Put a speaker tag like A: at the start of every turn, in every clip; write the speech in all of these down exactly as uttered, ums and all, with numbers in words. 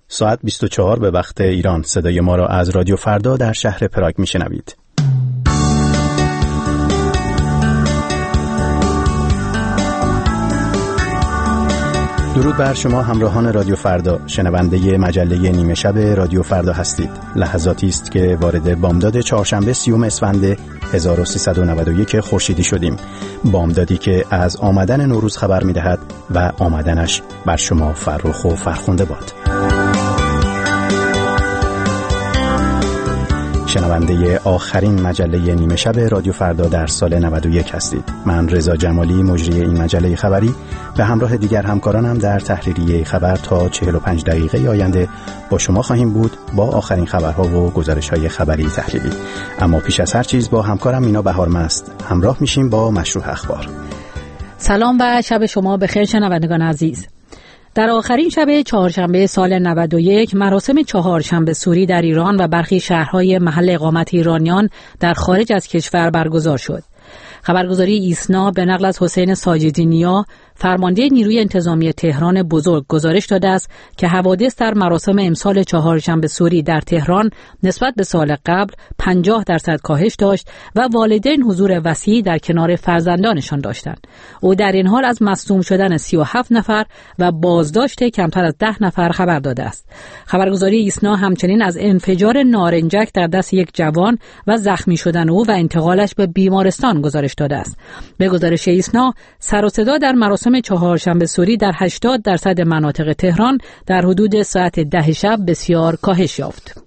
A: ساعت بیست و چهار به وقت ایران. صدای ما را از رادیو فردا در شهر پراگ میشنوید. درود بر شما همراهان رادیو فردا، شنونده مجله نیمه شب رادیو فردا هستید. لحظاتی است که وارد بامداد چهارشنبه سیوم اسفند هزار و سیصد و نود و یک خورشیدی شدیم. بامدادی که از آمدن نوروز خبر می‌دهد و آمدنش بر شما فرخ و فرخنده باد. شنونده آخرین مجله نیمه شب رادیو فردا در سال نود و یک هستید. من رضا جمالی مجری این مجله خبری به همراه دیگر همکارانم در تحریریه خبر تا چهل و پنج دقیقه آینده با شما خواهیم بود با آخرین خبرها و گزارش‌های خبری تحلیلی. اما پیش از هر چیز با همکارم مینا بهارمست همراه میشیم با مشروح اخبار.
B: سلام و شب شما بخیر شنوندگان عزیز. در آخرین شب چهارشنبه سال نود و یک مراسم چهارشنبه سوری در ایران و برخی شهرهای محل اقامت ایرانیان در خارج از کشور برگزار شد. خبرگزاری ایسنا به نقل از حسین ساجدی نیا، فرمانده نیروی انتظامی تهران بزرگ، گزارش داده است که حوادث در مراسم امسال چهارشنبه سوری در تهران نسبت به سال قبل پنجاه درصد کاهش داشت و والدین حضور وسیعی در کنار فرزندانشان داشتند. او در این حال از مصدوم شدن سی و هفت نفر و بازداشت کمتر از ده نفر خبر داده است. خبرگزاری ایسنا همچنین از انفجار نارنجک در دست یک جوان و زخمی شدن او و انتقالش به بیمارستان گزارش داده است. به گزارش ایسنا، سر و صدا در مراسم چهارشنبه سوری در هشتاد درصد مناطق تهران در حدود ساعت ده شب بسیار کاهش یافت.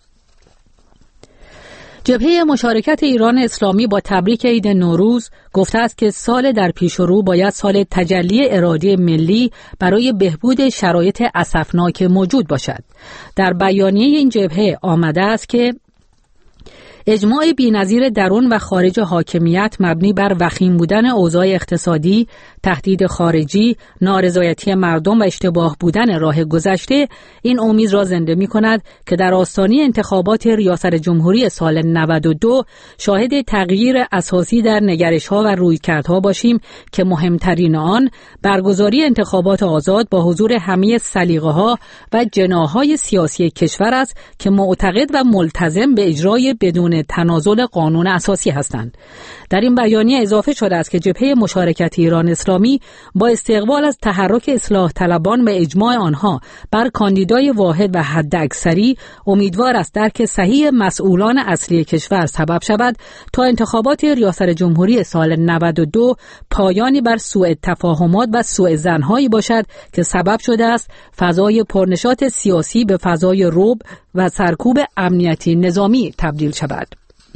B: جبهه مشارکت ایران اسلامی با تبریک عید نوروز گفته است که سال در پیش رو باید سال تجلی اراده ملی برای بهبود شرایط اسفناک موجود باشد. در بیانیه این جبهه آمده است که اجماع بی‌نظیر درون و خارج حاکمیت مبنی بر وخیم بودن اوضاع اقتصادی، تهدید خارجی، نارضایتی مردم و اشتباه بودن راه گذشته این امید را زنده می کند که در آستانه انتخابات ریاست جمهوری سال نود و دو شاهد تغییر اساسی در نگرش‌ها و رویکردها باشیم که مهمترین آن برگزاری انتخابات آزاد با حضور همه سلیقه‌ها و جناح‌های سیاسی کشور است که معتقد و ملتزم به اجرای بدون تنازل قانون اساسی هستند. در این بیانیه اضافه شده است که جبهه مشارکت ایران اسلامی با استقبال از تحرک اصلاح طلبان و اجماع آنها بر کاندیدای واحد و حداکثری امیدوار است درک صحیح مسئولان اصلی کشور سبب شود تا انتخابات ریاست جمهوری سال نود و دو پایانی بر سوء تفاهمات و سوء ظن‌هایی باشد که سبب شده است فضای پرنشاط سیاسی به فضای رعب و سرکوب امنیتی نظامی تبدیل شود.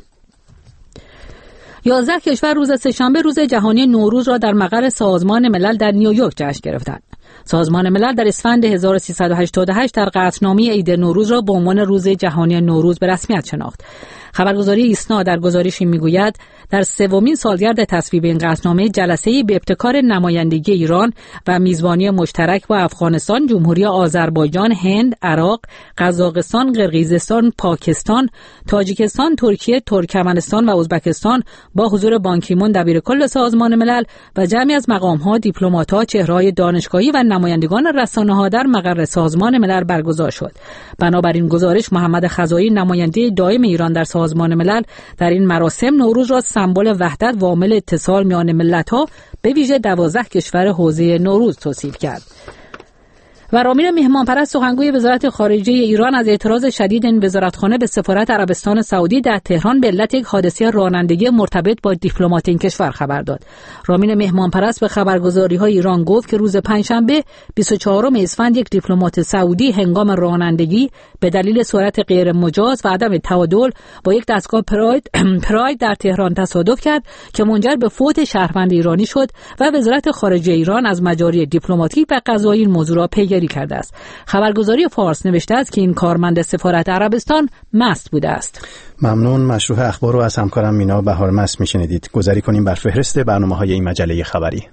B: یازده کشور روز سه‌شنبه روز جهانی نوروز را در مقر سازمان ملل در نیویورک جشن گرفتند. سازمان ملل در اسفند هزار و سیصد و هشتاد و هشت در قطعنامه عید نوروز را به عنوان روز جهانی نوروز به رسمیت شناخت. خبرگزاری ایسنا در گزارشی میگوید در سومین سالگرد تصویب این قطعنامه جلسه‌ای به ابتکار نمایندگی ایران و میزبانی مشترک با افغانستان، جمهوری آذربایجان، هند، عراق، قزاقستان، قرقیزستان، پاکستان، تاجیکستان، ترکیه، ترکمنستان و ازبکستان با حضور بان کی مون دبیرکل سازمان ملل و جمعی از مقام‌ها، دیپلمات‌ها، چهره‌های دانشگاهی و نمایندگان رسانه‌ها در مقر سازمان ملل برگزار شد. بنابراین گزارش محمد خزایی، نماینده دائم ایران در سازمان ملل، در این مراسم نوروز را سمبل وحدت و عامل اتصال میان ملت‌ها به ویژه دوازده کشور حوزه نوروز توصیف کرد. و رامین مهمانپرست سخنگوی وزارت خارجه ایران از اعتراض شدید این وزارتخانه به سفارت عربستان سعودی در تهران به علت یک حادثه رانندگی مرتبط با دیپلمات این کشور خبر داد. رامین مهمانپرست به خبرگزاری‌های ایران گفت که روز پنجشنبه بیست و چهارم اسفند یک دیپلمات سعودی هنگام رانندگی به دلیل سرعت غیر مجاز و عدم تعادل با یک دستگاه پراید پراید در تهران تصادف کرد که منجر به فوت شهروند ایرانی شد و وزارت خارجه ایران از مجاری دیپلماتیک و قضایی این موضوع را پیگیری کرده است. خبرگزاری فارس نوشته است که این کارمند سفارت عربستان مست بوده است.
A: ممنون. مشروح اخبار رو از همکارم مینا بهارمست میشنیدید. گذاری کنیم بر فهرست برنامه‌های این مجله خبری.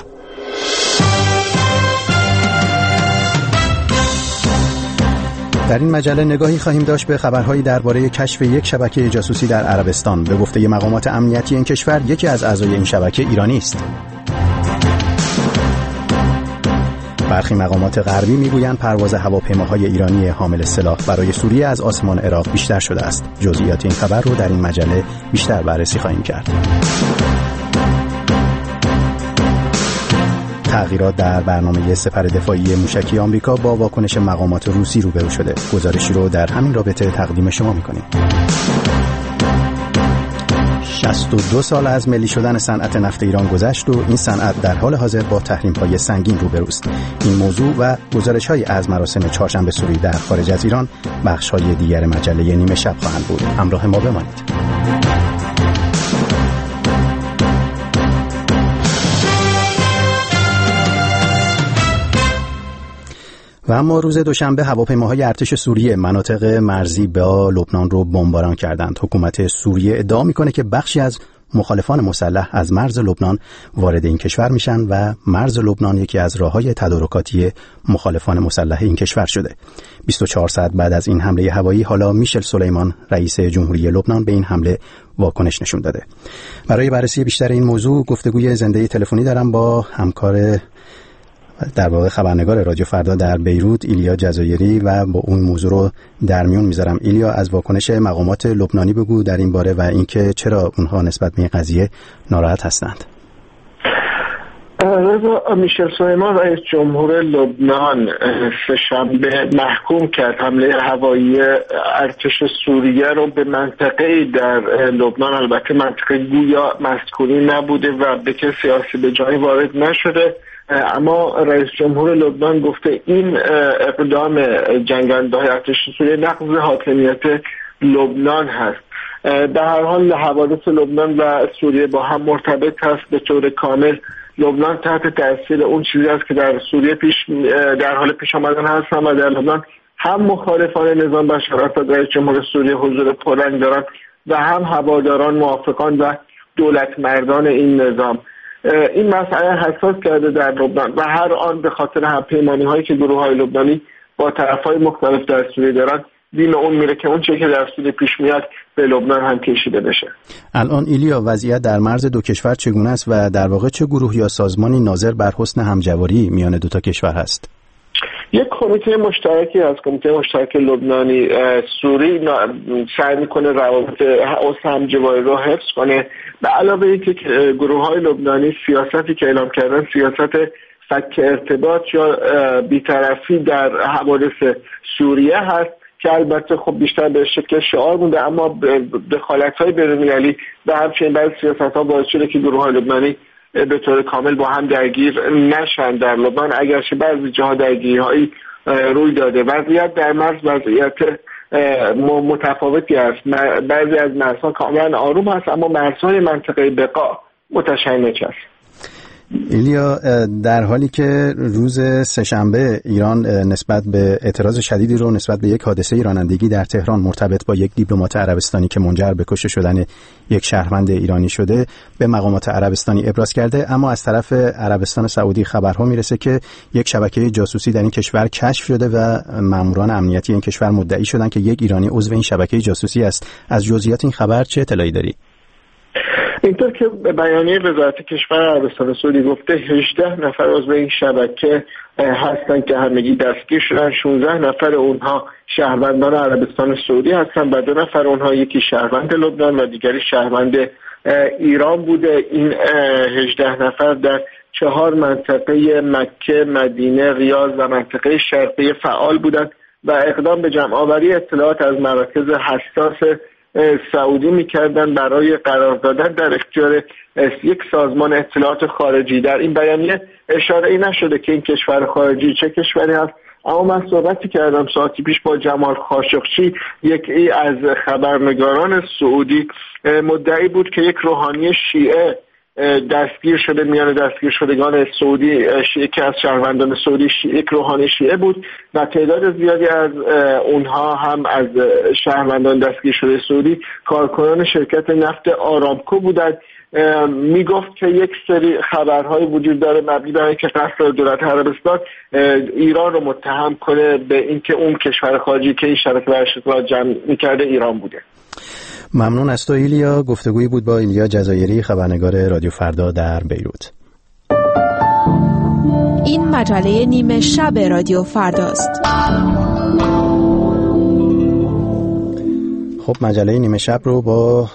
A: در این مجله نگاهی خواهیم داشت به خبرهایی درباره کشف یک شبکه جاسوسی در عربستان. به گفته مقامات امنیتی این کشور یکی از اعضای این شبکه ایرانی است. برخی مقامات غربی میگویند پرواز هواپیماهای ایرانی حامل سلاح برای سوریه از آسمان عراق بیشتر شده است. جزئیات این خبر رو در این مجله بیشتر بررسی خواهیم کرد. تغییرات در برنامه سپر دفاعی موشکی آمریکا با واکنش مقامات روسی روبرو شده. گزارشی رو در همین رابطه تقدیم شما می‌کنیم. شصت و دو سال از ملی شدن صنعت نفت ایران گذشت و این صنعت در حال حاضر با تحریم‌های سنگین روبروست. این موضوع و گزارش‌های از مراسم چهارشنبه سوری در خارج از ایران بخش‌های دیگر مجله نیمه شب خواهند بود. همراه ما بمانید. و اما روز دوشنبه هواپیماهای ارتش سوریه مناطق مرزی با لبنان رو بمباران کردند. حکومت سوریه ادعا میکنه که بخشی از مخالفان مسلح از مرز لبنان وارد این کشور میشن و مرز لبنان یکی از راههای تدارکاتی مخالفان مسلح این کشور شده. بیست و چهار ساعت بعد از این حمله هوایی حالا میشل سلیمان رئیس جمهوری لبنان به این حمله واکنش نشون داده. برای بررسی بیشتر این موضوع گفتگوی زنده تلفنی دارم با همکار در واقع خبرنگار رادیو فردا در بیروت ایلیا جزایری و با اون موضوع رو در میون میذارم. ایلیا، از واکنش مقامات لبنانی بگو در این باره و اینکه چرا اونها نسبت به این قضیه ناراحت هستند.
C: رضا، میشل سلیمان رئیس جمهور لبنان سه‌شنبه محکوم کرد حمله هوایی ارتش سوریه رو به منطقه‌ای در لبنان، البته منطقه گویا مسکونی نبوده و به کسی سیاسی به جایی وارد نشده، اما رئیس جمهور لبنان گفته این اقدام جنگنده‌های ارتش سوریه نقض حاکمیت لبنان هست. در هر حال حوادث لبنان و سوریه با هم مرتبط هست به طور کامل. لبنان تحت تاثیر اون چیزی است که در سوریه پیش در حال پیش آمدن هست و در لبنان هم مخالفان نظام بشار اسد رئیس جمهور سوریه حضور پررنگ دارند و هم هواداران، موافقان و دولت مردان این نظام. این مسئله حساس کرده در لبنان و هر آن به خاطر همپیمانی هایی که گروه های لبنانی با طرف های مختلف در سوریه دارن دین اون میره که اون چیزی که در سوریه پیش میاد به لبنان هم کشیده بشه. الان
A: ایلیا، وضعیت در مرز دو کشور چگونه است و در واقع چه گروه یا سازمانی ناظر بر حسن همجواری میان دو تا کشور هست؟
C: یک کمیته مشترکی از کمیته مشترک لبنانی سوری سعی میکنه روابط همجواری رو حفظ کنه. به علاوه اینکه گروه های لبنانی سیاستی که اعلام کردن سیاست فک ارتباط یا بی‌طرفی در حوادث سوریه هست که البته خب بیشتر به شکل شعار بوده، اما دخالت‌های بین‌المللی و همچنین بعضی سیاست‌ها باعث شده که گروه های لبنانی به طور کامل با هم درگیر نشن در لبنان، اگرچه بعضی جاها درگیری‌هایی روی داده. وضعیت در مرز وضعیت متفاوتی است. بعضی از مرزها کاملا آروم است، اما مرزهای منطقه بقا متشنج است.
A: ایلیا، در حالی که روز سه‌شنبه ایران نسبت به اعتراض شدیدی رو نسبت به یک حادثه رانندگی در تهران مرتبط با یک دیپلمات عربستانی که منجر به کشته شدن یک شهروند ایرانی شده به مقامات عربستانی ابراز کرده، اما از طرف عربستان سعودی خبرها میرسه که یک شبکه جاسوسی در این کشور کشف شده و ماموران امنیتی این کشور مدعی شدن که یک ایرانی عضو این شبکه جاسوسی است. از جزئیات این خبر چه اطلاعی داری؟
C: اینطور که به بیانیه وزارت کشور عربستان سعودی گفته هجده نفر عضو این شبکه هستند که همگی دستگیر شدن. شانزده نفر اونها شهروندان عربستان سعودی هستند و دو نفر اونها یکی شهروند لبنان و دیگری شهروند ایران بوده. این هجده نفر در چهار منطقه مکه، مدینه، ریاض و منطقه شرقی فعال بودند و اقدام به جمع‌آوری اطلاعات از مراکز حساس سعودی می‌کردن برای قرار دادن در اختیار یک سازمان اطلاعات خارجی. در این بیانیه اشاره‌ای نشده که این کشور خارجی چه کشوری هست، اما من صحبتی کردم ساعتی پیش با جمال خاشقچی، یکی از خبرنگاران سعودی، مدعی بود که یک روحانی شیعه دستگیر شده. میان دستگیر شدگان سعودی یکی از شهروندان سعودی یک روحانی شیعه بود و تعداد زیادی از اونها هم از شهروندان دستگیر شده سعودی کارکنان شرکت نفت آرامکو بودند. میگفت که یک سری خبرهای وجود داره مبنی بر اینکه قصد دولت عربستان ایران رو متهم کنه به اینکه اون کشور خارجی که این شبکه ارتباط جمع می‌کرده ایران بوده.
A: ممنون از تو ایلیا. گفتگویی بود با ایلیا جزایری، خبرنگار رادیو فردا در بیروت.
D: این مجله نیمه شب رادیو فرداست.
A: خب مجله نیمه شب رو با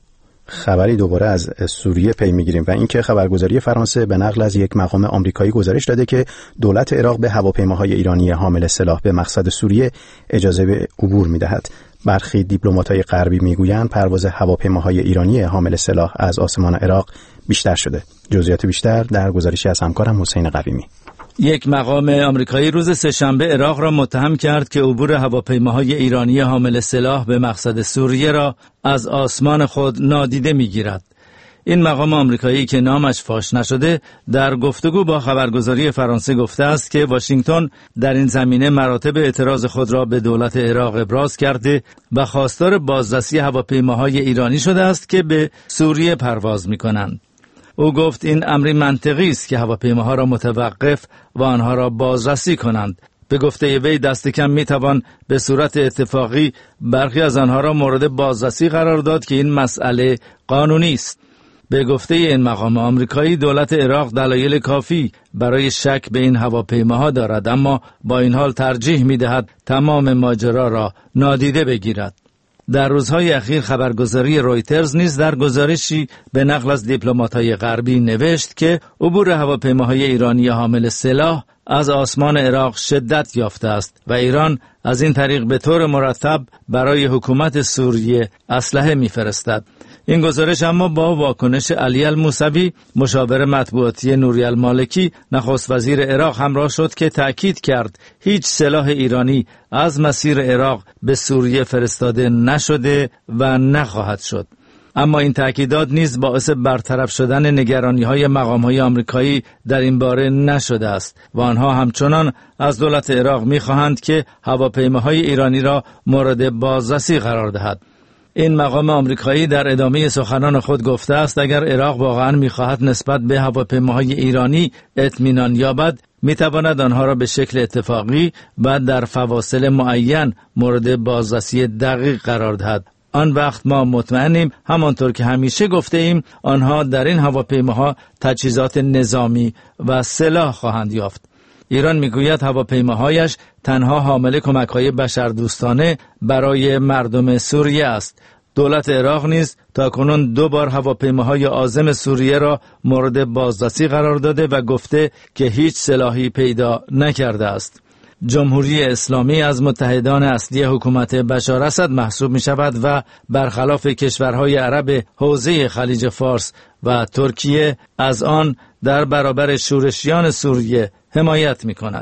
A: خبری دوباره از سوریه پی میگیریم و اینکه خبرگزاری فرانسه به نقل از یک مقام آمریکایی گزارش داده که دولت عراق به هواپیماهای ایرانی حامل سلاح به مقصد سوریه اجازه به عبور میدهد. برخی دیپلمات‌های غربی میگویند پرواز هواپیماهای ایرانی حامل سلاح از آسمان عراق بیشتر شده. جزئیات بیشتر در گزارشی از همکارم حسین قویمی.
E: یک مقام آمریکایی روز سه‌شنبه عراق را متهم کرد که عبور هواپیماهای ایرانی حامل سلاح به مقصد سوریه را از آسمان خود نادیده می‌گیرد. این مقام آمریکایی که نامش فاش نشده در گفتگو با خبرگزاری فرانسه گفته است که واشنگتن در این زمینه مراتب اعتراض خود را به دولت عراق ابراز کرده و خواستار بازرسی هواپیماهای ایرانی شده است که به سوریه پرواز می‌کنند. او گفت این امری منطقی است که هواپیماها را متوقف و آنها را بازرسی کنند. به گفته وی دست کم میتوان به صورت اتفاقی برخی از آنها را مورد بازرسی قرار داد که این مسئله قانونی است. به گفته این مقام آمریکایی دولت عراق دلایل کافی برای شک به این هواپیماها دارد، اما با این حال ترجیح میدهد تمام ماجرا را نادیده بگیرد. در روزهای اخیر خبرگزاری رویترز نیز در گزارشی به نقل از دیپلمات‌های غربی نوشت که عبور هواپیماهای ایرانی حامل سلاح از آسمان عراق شدت یافته است و ایران از این طریق به طور مرتب برای حکومت سوریه اسلحه می‌فرستد. این گزارش اما با واکنش علی الموسوی مشاور مطبوعاتی نوری المالکی نخست وزیر عراق همراه شد که تأکید کرد هیچ سلاح ایرانی از مسیر عراق به سوریه فرستاده نشده و نخواهد شد. اما این تأکیدات نیز باعث برطرف شدن نگرانی‌های مقام‌های آمریکایی در این باره نشده است و آنها همچنان از دولت عراق می‌خواهند که هواپیماهای ایرانی را مورد بازرسی قرار دهد. این مقام آمریکایی در ادامه سخنان خود گفته است اگر عراق واقعا می‌خواهد نسبت به هواپیماهای ایرانی اطمینان یابد می‌تواند آنها را به شکل اتفاقی و در فواصل معین مورد بازرسی دقیق قرار دهد. آن وقت ما مطمئنیم همانطور که همیشه گفته ایم آنها در این هواپیماها تجهیزات نظامی و سلاح خواهند یافت. ایران میگوید هواپیماهایش تنها حامل کمک‌های بشردوستانه برای مردم سوریه است. دولت عراق نیز تاکنون دو بار هواپیماهای عازم سوریه را مورد بازرسی قرار داده و گفته که هیچ سلاحی پیدا نکرده است. جمهوری اسلامی از متحدان اصلی حکومت بشار اسد محسوب می شود و برخلاف کشورهای عرب حوزه خلیج فارس و ترکیه از آن در برابر شورشیان سوریه حمایت می کند.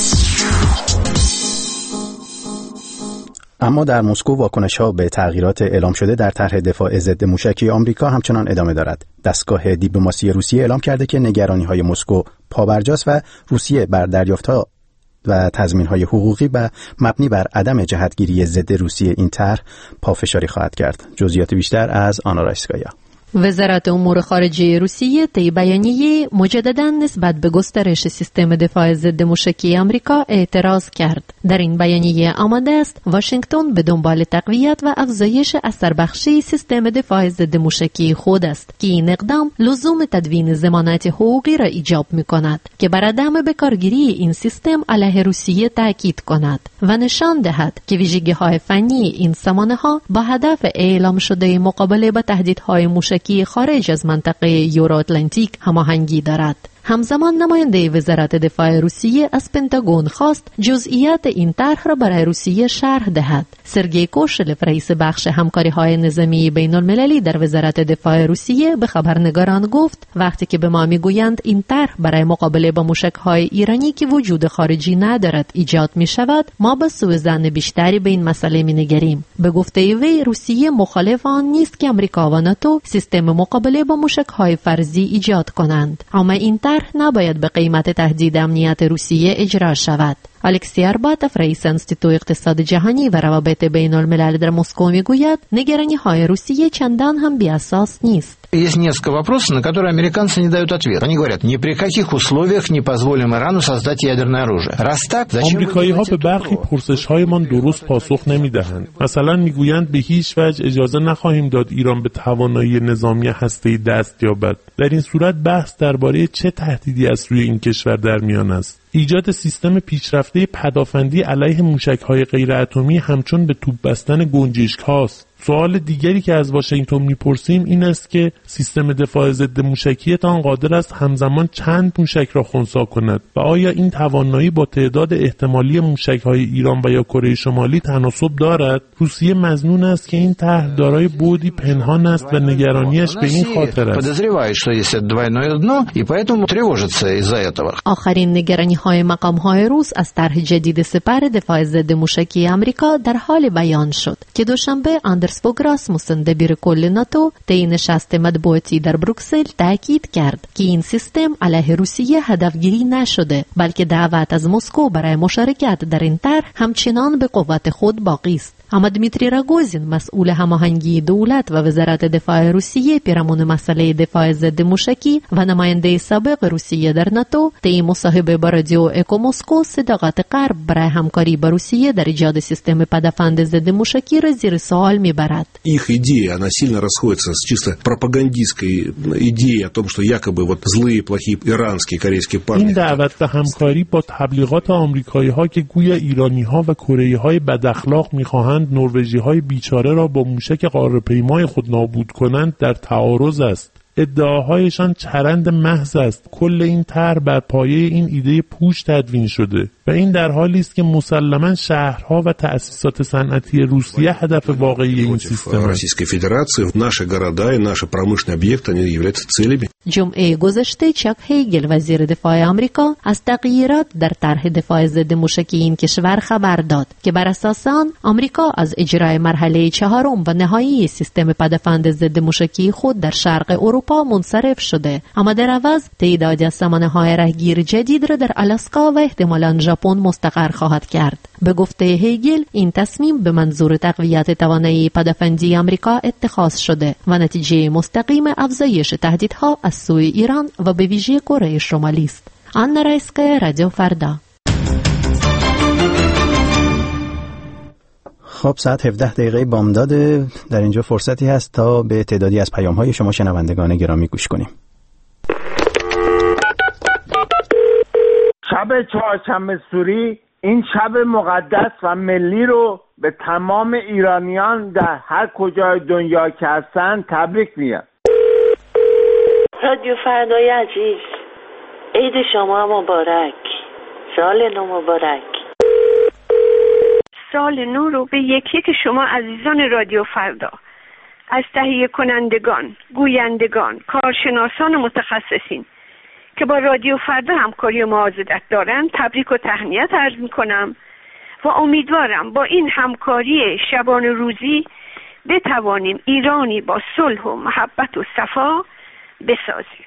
A: اما در مسکو واکنش‌ها به تغییرات اعلام شده در طرح دفاع ضد موشکی آمریکا همچنان ادامه دارد. دستگاه دیپلماسی روسیه اعلام کرده که نگرانی‌های مسکو پابرجاست و روسیه بر دریافت‌ها و تضمین‌های حقوقی و مبنی بر عدم جهتگیری ضد روسیه این طرح پافشاری خواهد کرد. جزئیات بیشتر از آنا رایسکایا.
F: وزارت امور خارجه روسیه طی بیانیه مجددا نسبت به گسترش سیستم دفاع ضد موشکی آمریکا اعتراض کرد. در این بیانیه آمده است واشنگتن به دنبال تقویت و افزایش اثربخشی سیستم دفاع ضد موشکی خود است که این اقدام لزوم تدوین ضمانت حقوقی را ایجاب می‌کند که بر عدم بکارگیری این سیستم علیه روسیه تاکید کند و نشان دهد که ویژگی‌های فنی این سامانه‌ها با هدف اعلام شده مقابله با تهدیدهای موشکی کی خارج از منطقه یورو اتلانتیک هماهنگی دارد. همزمان نماینده وزارت دفاع روسیه از پنتاگون خواست جزئیات این طرح را برای روسیه شرح دهد. سرگئی کوشلف رئیس بخش همکاری‌های نظامی بین‌المللی در وزارت دفاع روسیه به خبرنگاران گفت وقتی که به ما میگویند این طرح برای مقابله با موشک‌های ایرانی که وجود خارجی ندارد ایجاد می‌شود، ما با سوء ظن بیشتری به این مسئله می‌نگریم. به گفته وی روسیه مخالف آن نیست که آمریکا و ناتو سیستم مقابله با موشک‌های فرضی ایجاد کنند، اما این طرح نباید به قیمت تهدید امنیت روسیه اجرا شود. الکسی ارباتف رئیس انستیتوی اقتصاد جهانی و روابط بین الملل در مسکو میگوید نگرانی‌های روسیه چندان هم بی اساس نیست.
G: Есть несколько вопросов, на которые американцы не дают ответ. Они говорят, ни при каких условиях не позволим Ирану создать ядерное оружие. Раз так, зачем
H: آمریکایی‌ها به برخی پرسش‌هایمان درست پاسخ نمی‌دهند. مثلا میگویند به هیچ وجه اجازه نخواهیم داد ایران به توانایی نظامی هسته‌ای دست یابد. در این صورت بحث درباره چه تهدیدی از سوی این کشور در میان است. ایجاد سیستم پیشرفته پدافندی علیه موشک‌های غیراتمی همچون به توپ بستن گنجشک‌هاست. سوال دیگری که از واشنگتن میپرسیم این است که سیستم دفاع ضد موشکیتان قادر است همزمان چند موشک را خنثی کند و آیا این توانایی با تعداد احتمالی موشک‌های ایران و یا کره شمالی تناسب دارد؟ روسیه مظنون است که این طرح دارای بعدی پنهان است و نگرانیش به این خاطر است.
F: آخرین نگرانی‌های مقام‌های روس از طرح جدید سپر دفاع ضد موشکی آمریکا در حال بیان شد که دوشنبه اندرس بوگراسموسن دبیر کل ناتو طی نشست مطبوعاتی در بروکسل تاکید کرد که این سیستم علیه روسیه هدفگیری نشده بلکه دعوت از مسکو برای مشارکت در این طرح همچنان به قوت خود باقی است. اما دمیتری راگوزین مسئول هماهنگی دولت و وزارت دفاع روسیه پیرامون مسئله دفاع ضد موشکی و نماینده سابق روسیه در ناتو طی مصاحبه با رادیو اکو مسکو صداقت غرب برای همکاری با روسیه در ایجاد سیستم پدافند ضد موشکی را زیر سوال میبرد.
I: Их идея, она сильно расходится с чисто пропагандистской идеей о том, что якобы вот злые, плохие иранские, корейские парни.
H: این دعوت به همکاری با تبلیغات آمریکایی‌ها که گویا ایرانی‌ها و کره‌ای‌های بداخلاق می‌خواهند نروژی‌های بیچاره را با موشک قاره‌پیمای خود نابود کنند در تعارض است. ادعاهایشان چرند محض است. کل این طرح بر پایه این ایده پوچ تدوین شده و این در حالی است که مسلماً شهرها و تأسیسات صنعتی روسیه هدف واقعی این سیستم است.
F: جمعه گذشته چاک هیگل وزیر دفاع آمریکا از تغییرات در طرح دفاع ضد موشکی این کشور خبر داد که بر اساس آن آمریکا از اجرای مرحله چهارم و نهایی سیستم پدافند ضد موشکی خود در شرق اروپا منصرف شده، اما در عوض تعدادی از سامانه‌های راهگیر جدید را در آلاسکا و احتمالاً ژاپن مستقر خواهد کرد. به گفته هیگل این تصمیم به منظور تقویت توانایی پدافندی آمریکا اتخاذ شده و نتیجه مستقیم افزایش تهدیدها از سوی ایران و به ویژه کره شمالی است. آنا رایسکا، رادیو فردا.
A: خب ساعت هفده دقیقه بامداد، در اینجا فرصتی هست تا به تعدادی از پیام‌های شما شنوندگان گرامی گوش کنیم.
J: شب چهارشنبه سوری این شب مقدس و ملی رو به تمام ایرانیان در هر کجای دنیا که هستن تبریک میگم.
K: رادیو فردای عزیز، عید شما مبارک، سال نو مبارک.
L: سال نو رو به یکی یک شما عزیزان رادیو فردا، از تهیه کنندگان، گویندگان، کارشناسان و متخصصین که با رادیو فردا همکاری و معاضدت دارن تبریک و تهنیت عرض میکنم و امیدوارم با این همکاری شبان روزی بتوانیم ایرانی با صلح و محبت و صفا بسازیم.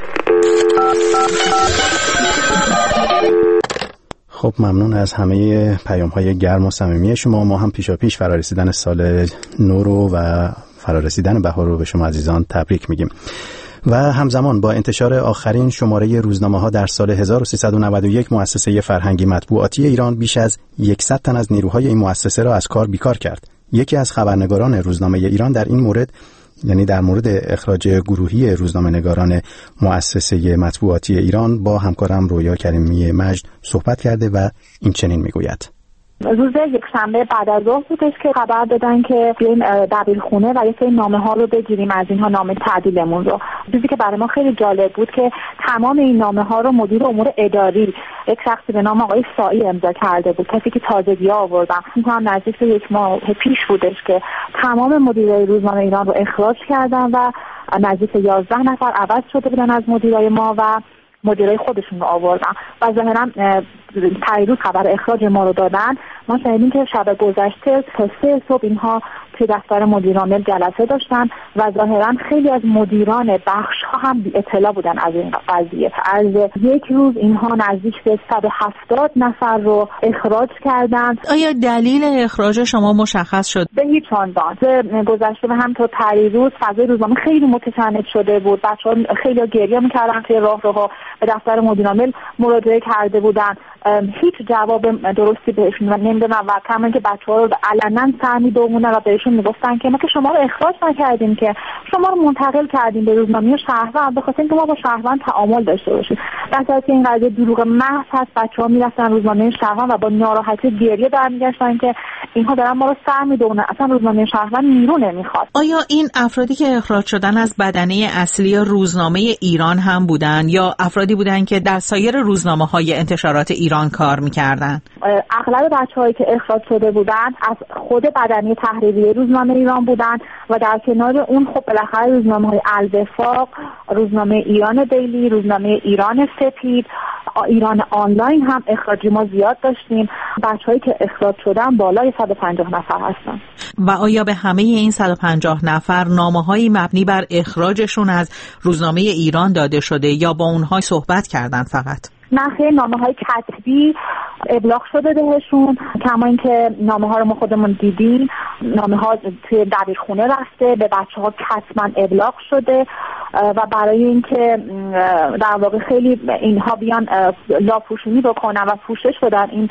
A: خب ممنون از همه پیام‌های گرم و صمیمی شما. ما هم پیشا پیش فرارسیدن سال نو رو و فرارسیدن بهار رو به شما عزیزان تبریک میگیم. و همزمان با انتشار آخرین شماره روزنامه‌ها در سال هزار و سیصد و نود و یک مؤسسه فرهنگی مطبوعاتی ایران بیش از صد تن از نیروهای این مؤسسه را از کار بیکار کرد. یکی از خبرنگاران روزنامه ایران در این مورد، یعنی در مورد اخراج گروهی روزنامه‌نگاران مؤسسه مطبوعاتی ایران، با همکارم رویا کریمی مجد صحبت کرده و این چنین میگوید.
M: روز یکشنبه بعد از ظهر بودش که خبر دادن که بیایم دبیرخونه و یه سری نامه ها رو بگیریم، از اینها نامه تعدیلمون رو. چیزی که برای ما خیلی جالب بود که تمام این نامه ها رو مدیر امور اداری یک شخصی به نام آقای سایی امضا کرده بود، کسی که تازگی آوردن. این هم نزدیک به یک ماه پیش بودش که تمام مدیرای روزنامه ایران رو اخراج کردن و نزدیک یازده نفر عوض شده بودن از مدیرای ما و مدیرای خودشون رو آوردن و ظاهرا پریروز خبر اخراج ما رو دادن. ما شنیدیم که شب گذشته تا سه صبح اینها توی دفتر مدیرعامل جلسه داشتن و ظاهرا خیلی از مدیران بخش ها هم بی اطلاع بودن از این قضیه. از یک روز اینها نزدیک به صد و هفتاد نفر رو اخراج کردند.
N: آیا دلیل اخراج شما مشخص شد؟
M: به هیچ عنوان. گذشته به همطور پریروز فضای روزنامه خیلی متشنج شده بود. بچه‌ها خیلی گریه می‌کردن توی راهروها، به دفتر مدیرعامل مراجعه کرده بودن. هیچ جواب درستی بهشون نمیدادن و کما که بچه‌ها رو علنا سر می‌دووندن و بهشون میگفتن که ما که شما رو اخراج نکردیم، که شما رو منتقل کردیم به روزنامه شهروند به خاطر اینکه ما با شهروند تعامل داشته باشیم. در صورتی که این قضیه دروغ محض هست. بچه‌ها میرفتن روزنامه شهروند و با ناراحتی گریه برمیگشتن که اینها دارن ما رو سر می‌دوونن، اصلا روزنامه شهروند نیرو نمیخواد.
N: آیا این افرادی که اخراج شدن از بدنه اصلی روزنامه ایران هم بودن یا افرادی بودن که در سایر روزنامه‌های انتشارات ایران کار می‌کردن؟
M: اغلب بچه‌هایی که اخراج شده بودن از خود بدنه تحریریه روزنامه ایران بودن و در کنار اون خب بالاخره روزنامه‌های الوفاق، روزنامه ایران دیلی، روزنامه ایران سپید، ایران آنلاین هم اخراجی ما زیاد داشتیم. بچه‌هایی که اخراج شدن بالای صد و پنجاه نفر هستن.
N: و آیا به همه این صد و پنجاه نفر نامه‌هایی مبنی بر اخراجشون از روزنامه ایران داده شده یا با اونها صحبت کردن فقط؟
M: نه خیلی نامه‌های کتبی ابلاغ شده بهشون، کما اینکه نامه‌ها رو ما خودمون دیدیم، نامه‌ها توی دبیرخونه رفته، به بچه‌ها کتباً ابلاغ شده و برای اینکه در واقع خیلی اینها بیان لاپوشونی بکنن و پوشش بدن این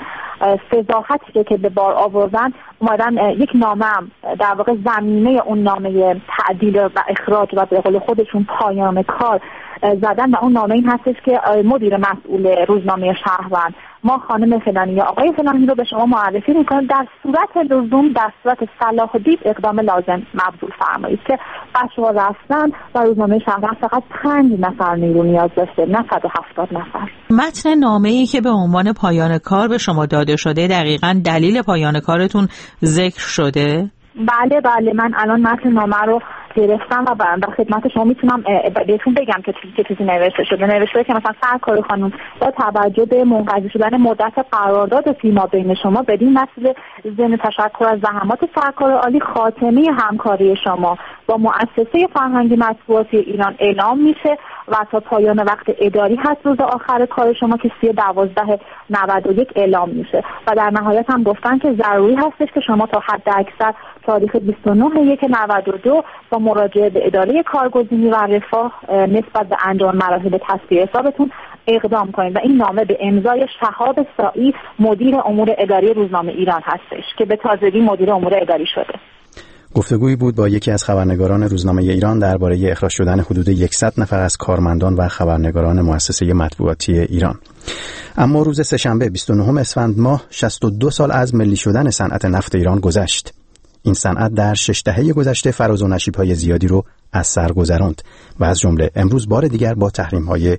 M: فضاحتی که به بار آوردن، اومدن یک نامه در واقع زمینه اون نامه تعدیل و اخراج و به قول خودشون پایان کار زدن و اون نامه این هستش که مدیر مسئول روزنامه شهروند ما خانم فلانی یا آقای فلانی رو به شما معرفی میکنیم، در صورت لزوم در صورت صلاح الدین اقدام لازم مبذول فرمایید، که بچه‌ها رفتن و روزنامه شهروند فقط پنج نفر نیرو نیاز داشته، نه صد و هفتاد نفر.
N: متن نامه‌ای که به عنوان پایان کار به شما داده شده دقیقاً دلیل پایان کارتون ذکر شده؟
M: بله بله، من الان متن نامه رو گرفتم و به خدمت شما میتونم بهتون بگم که چه چیزی نوشته شده. نوشته که مثلا سرکار خانم با توجه به منقضی شدن مدت قرارداد فیما بین شما بدین مسئله ضمن تشکر از زحمات سرکار عالی خاتمه همکاری شما با مؤسسه فرهنگی مطبوعاتی ایران اعلام میشه و تا پایان وقت اداری هست روز آخر کار شما که سی دوازده نود و یک اعلام میشه و در نهایت هم گفتن که ضروری هستش که شما تا حد اکثر تاریخ بیست و نه یک نود و دو با مراجعه به اداره کارگزینی و رفاه نسبت به انجام مراحل تصفیه حسابتون اقدام کنید و این نامه به امضای شهاب سائی مدیر امور اداری روزنامه ایران هستش که به تازگی مدیر امور اداری شده.
A: گفتگویی بود با یکی از خبرنگاران روزنامه ایران درباره اخراج شدن حدود صد نفر از کارمندان و خبرنگاران مؤسسه مطبوعاتی ایران. اما روز سه‌شنبه بیست و نهم اسفند ماه شصت و دو سال از ملی شدن صنعت نفت ایران گذشت. این صنعت در شش دهه گذشته فراز و نشیب‌های زیادی رو از سر گذراند و از جمله امروز بار دیگر با تحریم‌های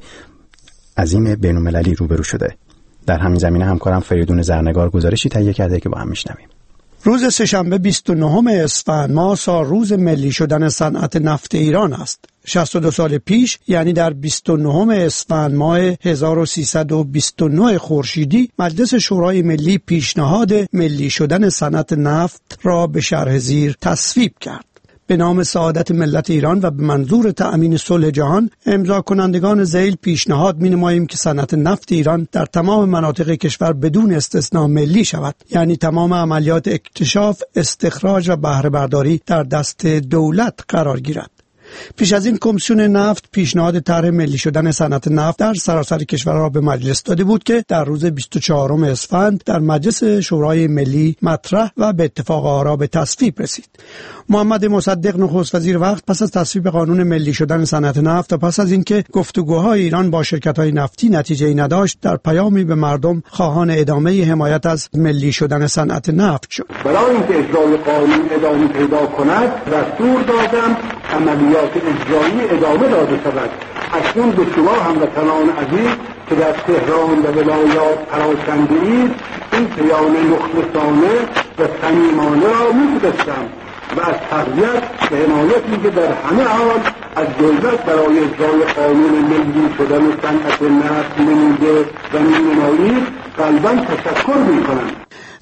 A: عظیم بین‌المللی روبرو شده. در همین زمینه همکارم فریدون زرنگار گزارشی تهیه کرده که با هم میشنویم.
O: روز سه‌شنبه بیست و نهم اسفند ماه سال روز ملی شدن صنعت نفت ایران است. شصت و دو سال پیش، یعنی در بیست و نهم اسفند ماه هزار و سیصد و بیست و نه خورشیدی، مجلس شورای ملی پیشنهاد ملی شدن صنعت نفت را به شرح زیر تصویب کرد. به نام سعادت ملت ایران و به منظور تأمین صلح جهان، امضا کنندگان ذیل پیشنهاد می‌نماییم که صنعت نفت ایران در تمام مناطق کشور بدون استثناء ملی شود، یعنی تمام عملیات اکتشاف، استخراج و بهره برداری در دست دولت قرار گیرد. پیش از این کمیسیون نفت پیشنهاد طرح ملی شدن صنعت نفت در سراسر کشور را به مجلس داده بود که در روز بیست و چهارم اسفند در مجلس شورای ملی مطرح و به اتفاق آرا به تصویب رسید. محمد مصدق نخست وزیر وقت پس از تصویب قانون ملی شدن صنعت نفت و پس از اینکه گفتگوهای ایران با شرکت‌های نفتی نتیجه‌ای نداشت، در پیامی به مردم خواهان ادامه حمایت از ملی شدن صنعت نفت شد.
P: برای اینکه اجرای قانون ادامه پیدا کند دستور دادم عملیات اجرایی ادامه داده شود. اکنون به شما هموطنان عزیز که در تهران و ولایات پراکنده اید این پیام مخلصانه و صمیمانه را می‌فرستم و از تقویت و حمایتی که در همه حال از دولت برای اجرای قانون ملی شدن صنعت نفت نموده و می‌نمایید قلباً تشکر می‌کنم.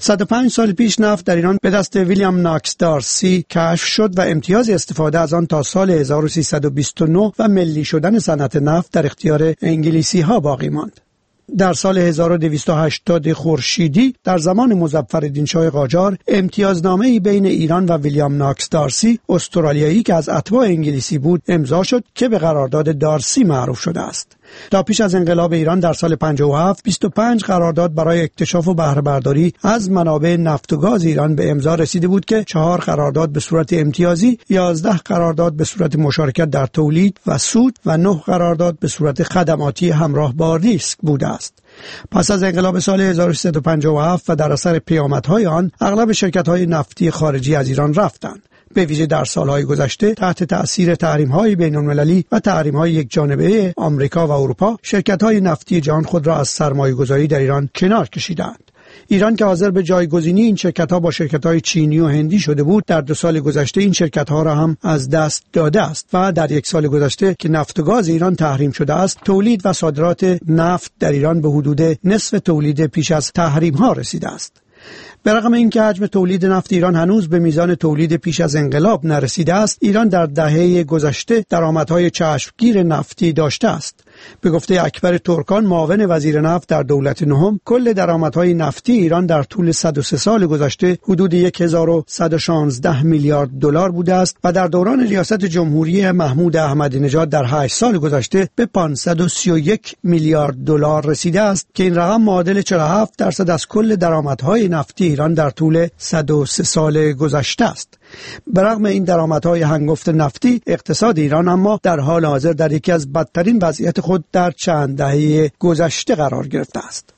O: صد و پنج سال پیش نفت در ایران به دست ویلیام ناکس دارسی کشف شد و امتیاز استفاده از آن تا سال هزار و سیصد و بیست و نه و ملی شدن صنعت نفت در اختیار انگلیسی ها باقی ماند. در سال هزار و دویست و هشتاد خورشیدی در زمان مظفرالدین شاه قاجار امتیازنامه‌ای بین ایران و ویلیام ناکس دارسی استرالیایی که از اتباع انگلیسی بود امضا شد که به قرارداد دارسی معروف شده است. تا پیش از انقلاب ایران در سال پنجاه و هفت بیست و پنج قرارداد برای اکتشاف و بهره برداری از منابع نفت و گاز ایران به امضا رسیده بود که چهار قرارداد به صورت امتیازی، یازده قرارداد به صورت مشارکت در تولید و سود و نه قرارداد به صورت خدماتی همراه با ریسک بوده است. پس از انقلاب سال هزار و سیصد و پنجاه و هفت و در اثر پیامدهای آن اغلب شرکت‌های نفتی خارجی از ایران رفتند. به ویژه در سالهای گذشته تحت تأثیر تحریم‌های بین‌المللی و تحریم‌های یکجانبه آمریکا و اروپا شرکت‌های نفتی جهان خود را از سرمایه‌گذاری در ایران کنار کشیدند. ایران که حاضر به جایگزینی این شرکت‌ها با شرکت‌های چینی و هندی شده بود، در دو سال گذشته این شرکت‌ها را هم از دست داده است و در یک سال گذشته که نفت و گاز ایران تحریم شده است، تولید و صادرات نفت در ایران به حدود نصف تولید پیش از تحریم‌ها رسیده است. به رغم اینکه حجم تولید نفت ایران هنوز به میزان تولید پیش از انقلاب نرسیده است، ایران در دهه گذشته درآمدهای چشمگیر نفتی داشته است. به گفته اکبر ترکان، معاون وزیر نفت در دولت نهم، کل درآمدهای نفتی ایران در طول صد و سه سال گذشته حدود هزار و صد و شانزده میلیارد دلار بوده است و در دوران ریاست جمهوری محمود احمدی نژاد در هشت سال گذشته به پانصد و سی و یک میلیارد دلار رسیده است که این رقم معادل چهل و هفت درصد از کل درآمدهای نفتی ایران در طول صد و سه سال گذشته است. برغم این درآمدهای هنگفت نفتی، اقتصاد ایران اما در حال حاضر در یکی از بدترین وضعیت خود در چند دهه گذشته قرار گرفته است.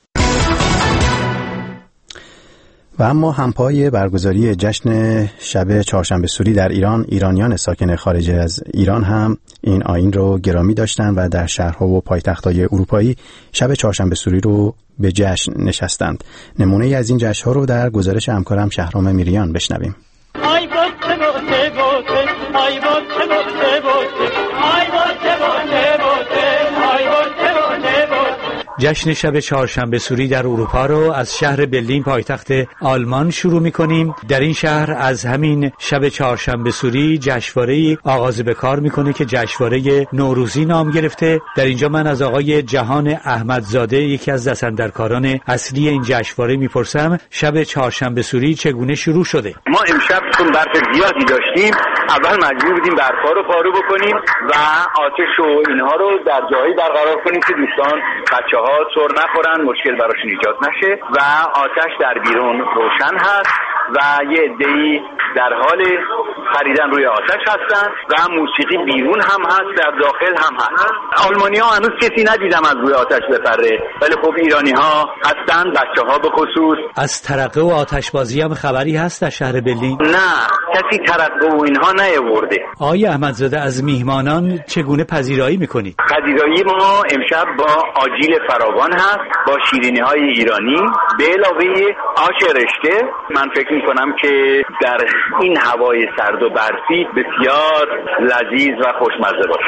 A: و اما همپای برگزاری جشن شب چهارشنبه سوری در ایران، ایرانیان ساکن خارج از ایران هم این آیین رو گرامی داشتند و در شهرها و پایتخت‌های اروپایی شب چهارشنبه سوری رو به جشن نشستند. نمونه ای از این جشن‌ها رو در گزارش همکارم شهرام میریان بشنویم.
Q: آی بوته بوته بوته آی بوته بوته بوته آی بوته بوته بوته آی بوته بوته بوته.
E: جشن شب چهارشنبه سوری در اروپا رو از شهر برلین پایتخت آلمان شروع می‌کنیم. در این شهر از همین شب چهارشنبه سوری جشنواره‌ای آغاز به کار می‌کنه که جشنواره نوروزی نام گرفته. در اینجا من از آقای جهان احمدزاده، یکی از دستاندرکاران اصلی این جشنواره میپرسم شب چهارشنبه سوری چگونه شروع شده؟
R: ما امشب چون برف زیادی داشتیم، اول مجبور بودیم برفا رو پارو بکنیم و آتش و اینها رو در جایی برقرار کنیم که دوستان بچه‌ها سر نخورن، مشکل براشون ایجاد نشه و آتش در بیرون روشن هست و یه عده‌ای در حال خریدن روی آتش هستن و موسیقی بیرون هم هست، در داخل هم هست. آلمانی‌ها هنوز کسی ندیدم از روی آتش بپره، ولی خب ایرانی‌ها هستن، بچه‌ها به خصوص.
E: از ترقه و آتشبازی هم خبری هست در شهر برلین؟
R: نه، کسی ترقه و اینها نیاورده.
E: آقای احمدزاده، از میهمانان چگونه پذیرایی میکنید؟
R: پذیرایی ما امشب با آجیل فراوان هست، با شیرینی‌های ایرانی به علاوه آش رشته. من فکر می‌کنم که در این هوای سرد و برفی بسیار لذیذ و خوشمزه باشه.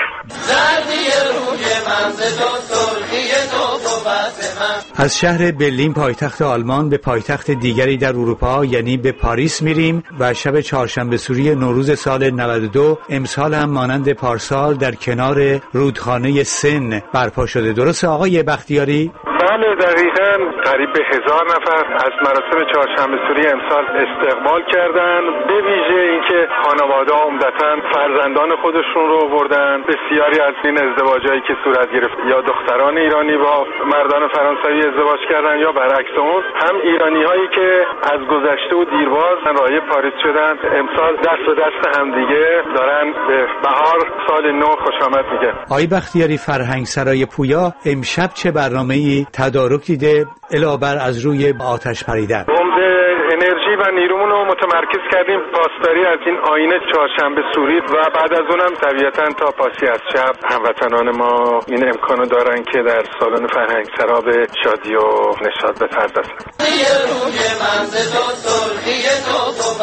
E: از شهر برلین پایتخت آلمان به پایتخت دیگری در اروپا یعنی به پاریس میریم و شب چهارشنبه سوری نوروز سال نود و دو امسال هم مانند پارسال در کنار رودخانه سن برپا شده. درسته آقای بختیاری؟
S: بله دقیقاً. قریب به هزار نفر از مراسم چهارشنبه سوری امسال استقبال کردن. به ویژه اینکه خانواده‌ها عمدتاً فرزندان خودشون رو بردن. بسیاری از این ازدواجایی که صورت گرفت یا دختران ایرانی با مردان فرانسوی ازدواج کردن یا برعکس اون، هم ایرانی‌هایی که از گذشته و دیرباز راهی پاریس شدن امسال دست به دست همدیگه دارن به بهار سال نو خوش آمد میگن.
E: آقای بختیاری، فرهنگ سرای پویا امشب چه برنامه‌ای تدارک دیده علاوه بر از روی آتش پریدن؟
S: عمده انرژی و نیرومون رو متمرکز کردیم پاسداری از این آیین چهارشنبه سوری و بعد از اونم طبیعتاً تا پاسی از شب هموطنان ما این امکانو دارن که در سالن فرهنگ سرا به شادی و نشاط بپردازن.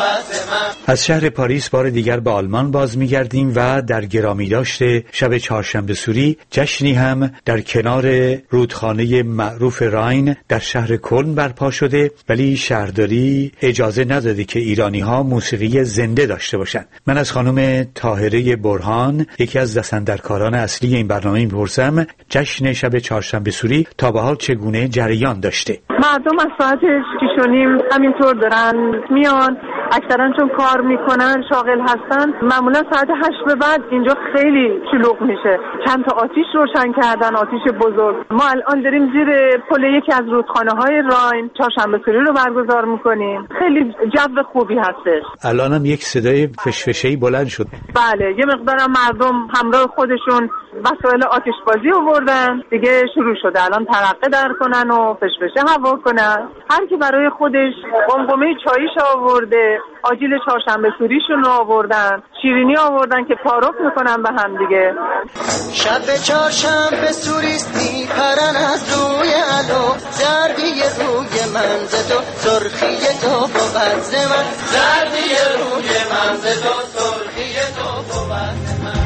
T: از شهر پاریس بار دیگر به آلمان باز می‌گردیم و در گرامی داشته شب چهارشنبه سوری جشنی هم در کنار رودخانه معروف راین در شهر کلن برپا شده، ولی شهرداری اجازه نداده که ایرانی‌ها موسیقی زنده داشته باشند. من از خانم طاهره برهان، یکی از دستاندرکاران اصلی این برنامه می‌پرسم جشن شب چهارشنبه سوری تا به حال چگونه جریان داشته؟
U: مردم از ساعت شش و نیم همینطور دارن میان، اکثرا چون کار میکنن شاغل هستن، معمولا ساعت هشت به بعد اینجا خیلی شلوغ میشه. چند تا آتیش روشن کردن، آتیش بزرگ. ما الان داریم زیر پل یکی از رودخانه های راین چهارشنبه سوری رو برگزار میکنیم. خیلی جو خوبی هستش.
T: الانم یک صدای فشفشه‌ای بلند شد.
U: بله، یه مقدارم مردم همراه خودشون وسایل آتش بازی آوردن، دیگه شروع شده الان ترقه در کنن و فشفشه هوا کنن. هر کی برای خودش قمقمه چاییش آورده، آجیل چهارشنبه سوریشون رو آوردن، شیرینی آوردن که تعارف میکنن به هم دیگه.
V: شب چهارشنبه سوریست میپرن از روی علو، زردی روی من ز تو، سرخی تو بود ز من، زردی روی من ز تو، سرخی تو بود ز من.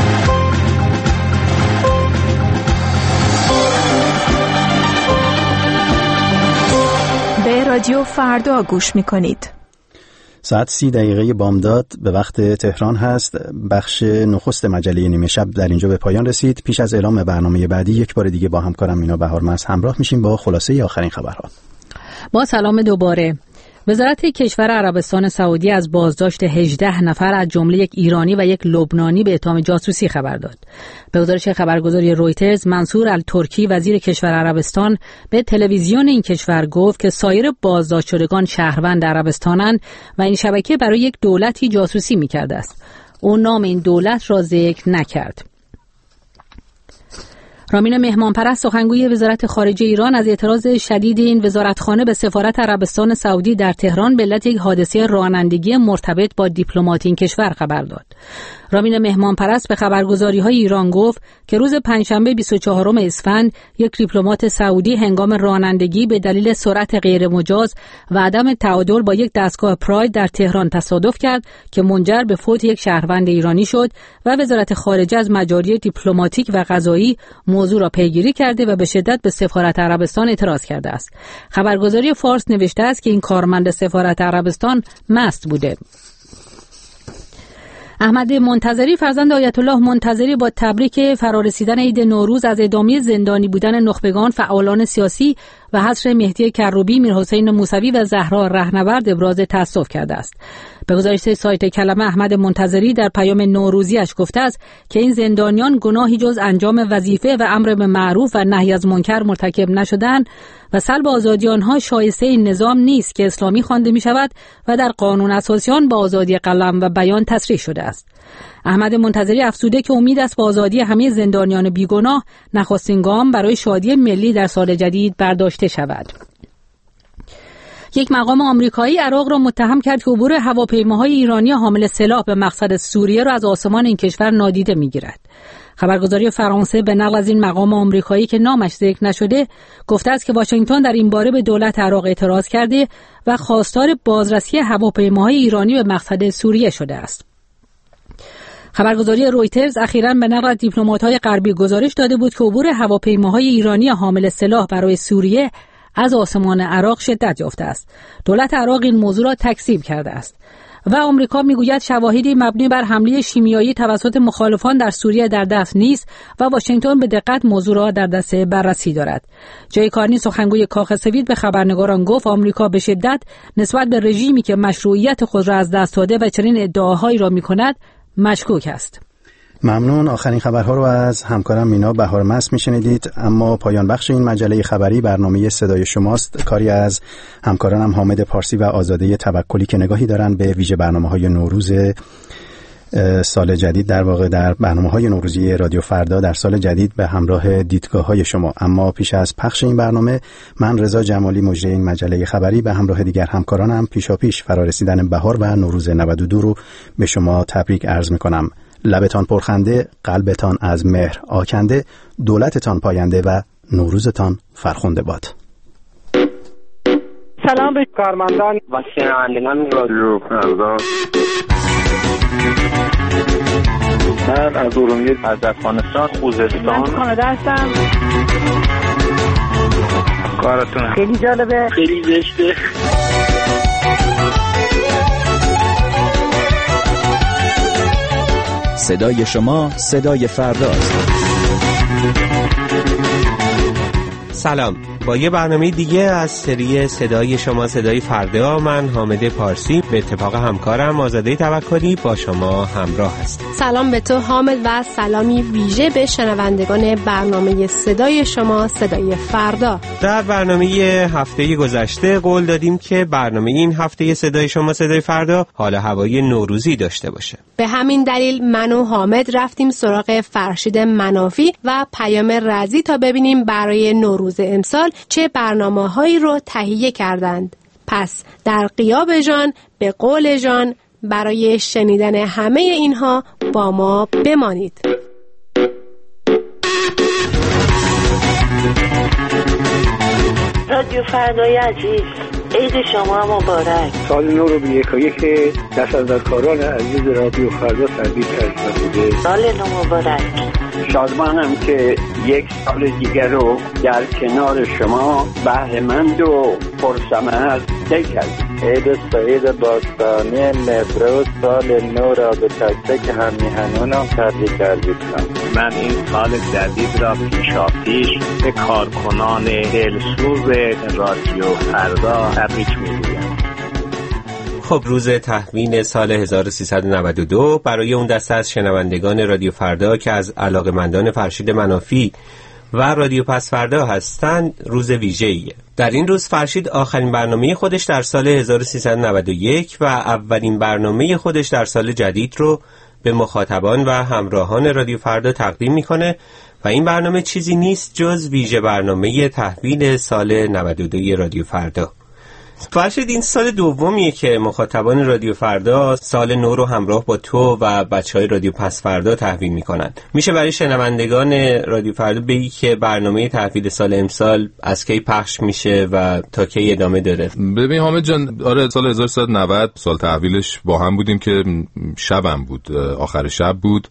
D: به رادیو فردا گوش میکنید.
A: ساعت سی دقیقه بامداد به وقت تهران هست. بخش نخست مجله نیمه شب در اینجا به پایان رسید. پیش از اعلام برنامه بعدی یک بار دیگه با همکارم مینا بهارمز همراه میشیم با خلاصه آخرین خبرها.
B: با سلام دوباره. وزارت کشور عربستان سعودی از بازداشت هجده نفر از جمله یک ایرانی و یک لبنانی به اتهام جاسوسی خبر داد. به گزارش خبرگزاری رویترز، منصور الترکی وزیر کشور عربستان به تلویزیون این کشور گفت که سایر بازداشت شدگان شهروند عربستانند و این شبکه برای یک دولتی جاسوسی می‌کرده است. او نام این دولت را ذکر نکرد. رامین مهمانپرست سخنگوی وزارت خارجه ایران از اعتراض شدید این وزارتخانه به سفارت عربستان سعودی در تهران به علت یک حادثه رانندگی مرتبط با دیپلمات این کشور خبر داد. رامین مهمانپرست به خبرگزاری‌های ایران گفت که روز پنجشنبه بیست و چهارم اسفند یک دیپلمات سعودی هنگام رانندگی به دلیل سرعت غیرمجاز و عدم تعادل با یک دستگاه پراید در تهران تصادف کرد که منجر به فوت یک شهروند ایرانی شد و وزارت خارجه از مجاری دیپلماتیک و قضایی موضوع را پیگیری کرده و به شدت به سفارت عربستان اعتراض کرده است. خبرگزاری فارس نوشته است که این کارمند سفارت عربستان مست بوده. احمد منتظری فرزند آیت الله منتظری با تبریک فرارسیدن عید نوروز از ادامه زندانی بودن نخبگان، فعالان سیاسی و حذف مهدی کروبی، میرحسین موسوی و زهرا رهنورد ابراز تأسف کرده است. به گزارش سایت کلمه، احمد منتظری در پیام نوروزیش گفته است که این زندانیان گناهی جز انجام وظیفه و امر به معروف و نهی از منکر مرتکب نشدند و سلب آزادی آنها شایسته این نظام نیست که اسلامی خوانده می شود و در قانون اساسی آن با آزادی قلم و بیان تصریح شده است. احمد منتظری افزوده که امید است با آزادی همه زندانیان بیگناه نخستین گام برای شادی ملی در سال جدید برداشته شود. یک مقام آمریکایی عراق را متهم کرد که عبور هواپیماهای ایرانی حامل سلاح به مقصد سوریه را از آسمان این کشور نادیده می‌گیرد. خبرگزاری فرانسه به نقل از این مقام آمریکایی که نامش ذکر نشده گفته است که واشنگتن در این باره به دولت عراق اعتراض کرده و خواستار بازرسی هواپیماهای ایرانی به مقصد سوریه شده است. خبرگزاری رویترز اخیراً به نقل از دیپلمات‌های غربی گزارش داده بود که عبور هواپیماهای ایرانی حامل سلاح برای سوریه از آسمان عراق شدت یافته است. دولت عراق این موضوع را تکذیب کرده است و آمریکا میگوید شواهدی مبنی بر حمله شیمیایی توسط مخالفان در سوریه در دست نیست و واشنگتن به دقت موضوع را در دست بررسی دارد. جای کارنی سخنگوی کاخ سفید به خبرنگاران گفت آمریکا به شدت نسبت به رژیمی که مشروعیت خود را از دست داده و چنین ادعاهایی را میکند مشکوک است.
A: ممنون. آخرین خبرها رو از همکارم مینا بهارمز میشنیدید. اما پایان بخش این مجله خبری برنامه صدای شماست، کاری از همکارانم حامد پارسی و آزاده توکلی که نگاهی دارن به ویژه برنامه‌های نوروز سال جدید، در واقع در برنامه‌های نوروزی رادیو فردا در سال جدید به همراه دیدگاه‌های شما. اما پیش از پخش این برنامه، من رضا جمالی مجری این مجله خبری به همراه دیگر همکارانم پیشاپیش فرارسیدن بهار و نوروز نود و دو رو به شما تبریک عرض می‌کنم. لبتان پرخنده، قلبتان از مهر آکنده، دولتتان پاینده و نوروزتان فرخنده باد.
U: سلام به کارمندان و شنوندگان رادیو فردا.
C: من از ارومیه، از افغانستان، خوزستان.
U: من کانادا هستم.
C: کارتون
U: خیلی جالبه،
C: خیلی زشته.
A: صدای شما صدای فرداست.
G: سلام، با یه برنامه دیگه از سری صدای شما صدای فردا، من حامد پارسی به اتفاق همکارم آزاده توکلی با شما همراه هستم.
W: سلام به تو حامد و سلامی ویژه به شنوندگان برنامه صدای شما صدای فردا.
G: در برنامه هفته گذشته قول دادیم که برنامه این هفته صدای شما صدای فردا حال هوای نوروزی داشته باشه.
W: به همین دلیل من و حامد رفتیم سراغ فرشید منافی و پیام رضی تا ببینیم برای نوروز امسال چه برنامه‌هایی رو تهیه کردند. پس در غیاب جان به قول جان برای شنیدن همه اینها با ما بمانید.
K: رادیو فردای عزیز، عید شما مبارک.
P: سال نو رو به یکایک دست از کاران عزیز رادیو فردا تبریک عرض بوده.
K: سال نو مبارک.
U: شادمانم که یک سال دیگر رو در کنار شما بهره‌مند و پرثمر طی کردیم.
C: عید سعید باستانی نوروز سال نو را به تک تک هم میهنانم تبریک عرض می‌کنم.
X: من این سال جدید را پیشاپیش به کارکنان دلسوز رادیو فردا تبریک میگویم.
G: خب، روز تحویل سال هزار و سیصد و نود و دو برای اون دسته از شنوندگان رادیو فردا که از علاقه‌مندان فرشید منافی و رادیو پس فردا هستند روز ویژه‌ایه. در این روز فرشید آخرین برنامه خودش در سال هزار و سیصد و نود و یک و اولین برنامه خودش در سال جدید رو به مخاطبان و همراهان رادیو فردا تقدیم میکنه و این برنامه چیزی نیست جز ویژه برنامه تحویل سال نود و دو رادیو فردا. فرشید، این سال دومیه که مخاطبان رادیو فردا سال نو رو همراه با تو و بچهای رادیو پس فردا تحویل میکنن. میشه برای شنوندگان رادیو فردا بگی که برنامه تحویل سال امسال از کی پخش میشه و تا کی ادامه داره؟
Y: ببین حامد جان، آره سال هزار و سیصد و نود سال تحویلش با هم بودیم که شبم بود، آخر شب بود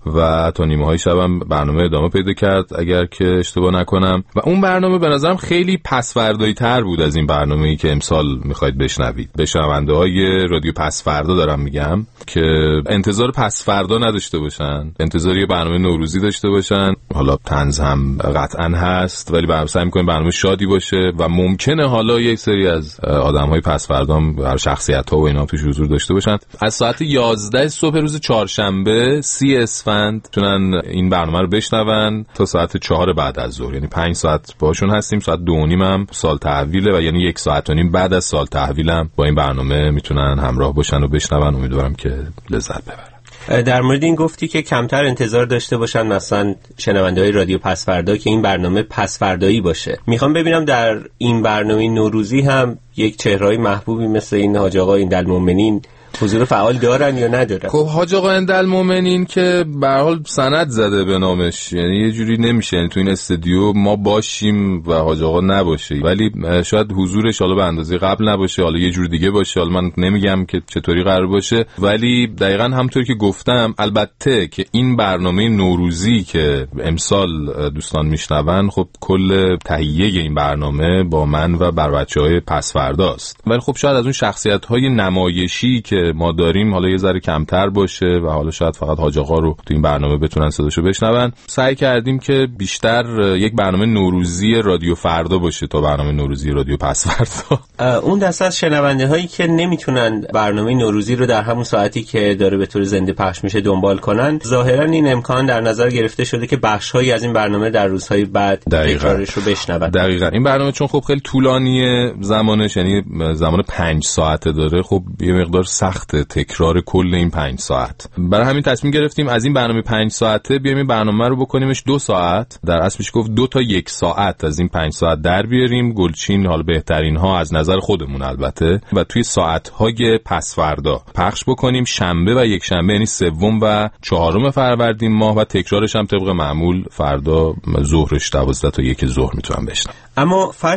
Y: و تا نیمه های شبم برنامه ادامه پیدا کرد اگر که اشتباه نکنم و اون برنامه به نظرم خیلی پسفردایی تر بود از این برنامه‌ای که امسال میخواید بشنوید. به شنونده های رادیو پس فردا دارم میگم که انتظار پس فردا نداشته باشن، انتظار یه برنامه نوروزی داشته باشن. حالا طنز هم قطعا هست ولی برنامه سعی می‌کنیم برنامه شادی باشه و ممکنه حالا یک سری از آدم‌های پس فردا هم بر شخصیت‌ها و اینا توش حضور داشته باشن. از ساعت یازده صبح روز چهارشنبه سی اسفند تونن این برنامه رو بشنون تا ساعت چهار بعد از ظهر، یعنی پنج ساعت باشون هستیم. ساعت دو و نیم هم سال تحویله و یعنی یک ساعت و نیم بعد از سال تحویلم با این برنامه میتونن همراه باشن و بشنون. امیدوارم که لذت ببرن.
G: در مورد این گفتی که کمتر انتظار داشته باشن مثلا شنونده های رادیو پس فردا که این برنامه پس فردایی باشه. میخوام ببینم در این برنامه نوروزی هم یک چهره‌های محبوبی مثل این حاج آقا ایندالمومنین حضور فعال دارن یا ندارن؟
Y: خب حاج آقا ایندالمومنین که به هر حال سند زده به نامش، یعنی یه جوری نمیشه یعنی تو این استودیو ما باشیم و حاج آقا نباشه، ولی شاید حضورش حالا به اندازه قبل نباشه، حالا یه جور دیگه باشه. حالا من نمیگم که چطوری قرار باشه، ولی دقیقاً همونطور که گفتم البته که این برنامه نوروزی که امسال دوستان میشنون خب کل تهیه این برنامه با من و بر بچه‌های پس فرداست، ولی خب شاید از اون شخصیت‌های نمایشی که ما داریم حالا یه ذره کمتر باشه و حالا شاید فقط حاج آقا رو تو این برنامه بتونن صداشو بشنون. سعی کردیم که بیشتر یک برنامه نوروزی رادیو فردا باشه تا برنامه نوروزی رادیو پس فردا.
G: اون دسته از شنونده هایی که نمیتونن برنامه نوروزی رو در همون ساعتی که داره به طور زنده پخش میشه دنبال کنن، ظاهرا این امکان در نظر گرفته شده که بخش‌هایی از این برنامه در روزهای بعد تکرارش رو بشنون.
Y: دقیقاً این برنامه چون خب خیلی طولانیه زمانش، یعنی زمان پنج ساعته داره، خب یه مقدار سخت تکرار کل این پنج ساعت. برای همین تصمیم گرفتیم از این برنامه پنج ساعته بیایم این برنامه رو بکنیمش دو ساعت. در اصل میشه گفت دو تا یک ساعت از این پنج ساعت در بیاریم، گلچین حال بهترین ها از نظر خودمون البته، و توی ساعت های پس فردا پخش بکنیم، شنبه و یک شنبه، یعنی سوم و چهارم فروردین ماه، و تکرارش هم طبق معمول فردا ظهرش دوازده تا یک ظهر میتونم بشنم.
G: اما فرشید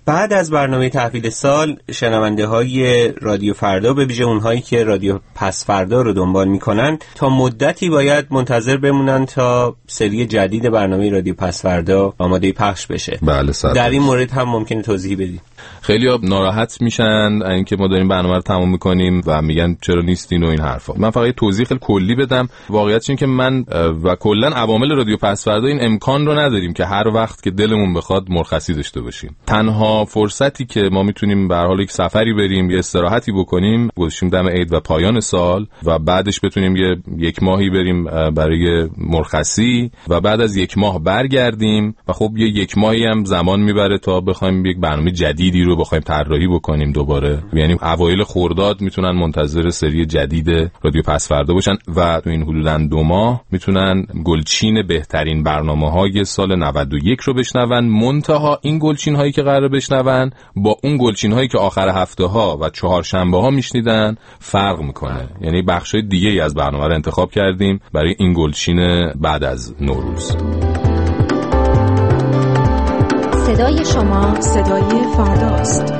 G: بعد از برنامه تحویل سال شنونده های رادیو فردا، به ویژه اونهایی که رادیو پس فردا رو دنبال میکنن، تا مدتی باید منتظر بمونن تا سری جدید برنامه رادیو پس فردا آماده پخش بشه.
Y: بله صد.
G: در این مورد هم ممکنه توضیح بدید؟
Y: خیلی ها ناراحت میشن اینکه ما داریم برنامه رو تمام میکنیم و میگن چرا نیستین و این حرفا. من فقط توضیح خیلی کلی بدم. واقعیتش این که من و کلا عوامل رادیو پس فردا این امکان رو نداریم که هر وقت که دلمون بخواد مرخصی داشته باشیم. تنها فرصتی که ما میتونیم به هر حال یک سفری بریم، یه استراحتی بکنیم، گذاشتیم دم عید و پایان سال و بعدش بتونیم یه یک ماهی بریم برای مرخصی و بعد از یک ماه برگردیم و خب یه یک ماهی هم زمان میبره تا بخوایم یک برنامه جدیدی رو بخوایم طراحی بکنیم دوباره. یعنی اوایل خرداد میتونن منتظر سری جدید رادیو پس فردا باشن و تو این حدوداً دو ماه میتونن گلچین بهترین برنامه‌های سال نود و یک رو بشنون. منتها این گلچین هایی که قراره بشنون با اون گلچین هایی که آخر هفته ها و چهارشنبه ها میشنیدن فرق میکنه. یعنی بخشای دیگه ای از برنامه رو انتخاب کردیم برای این گلچین بعد از نوروز.
D: صدای شما صدای فرداست.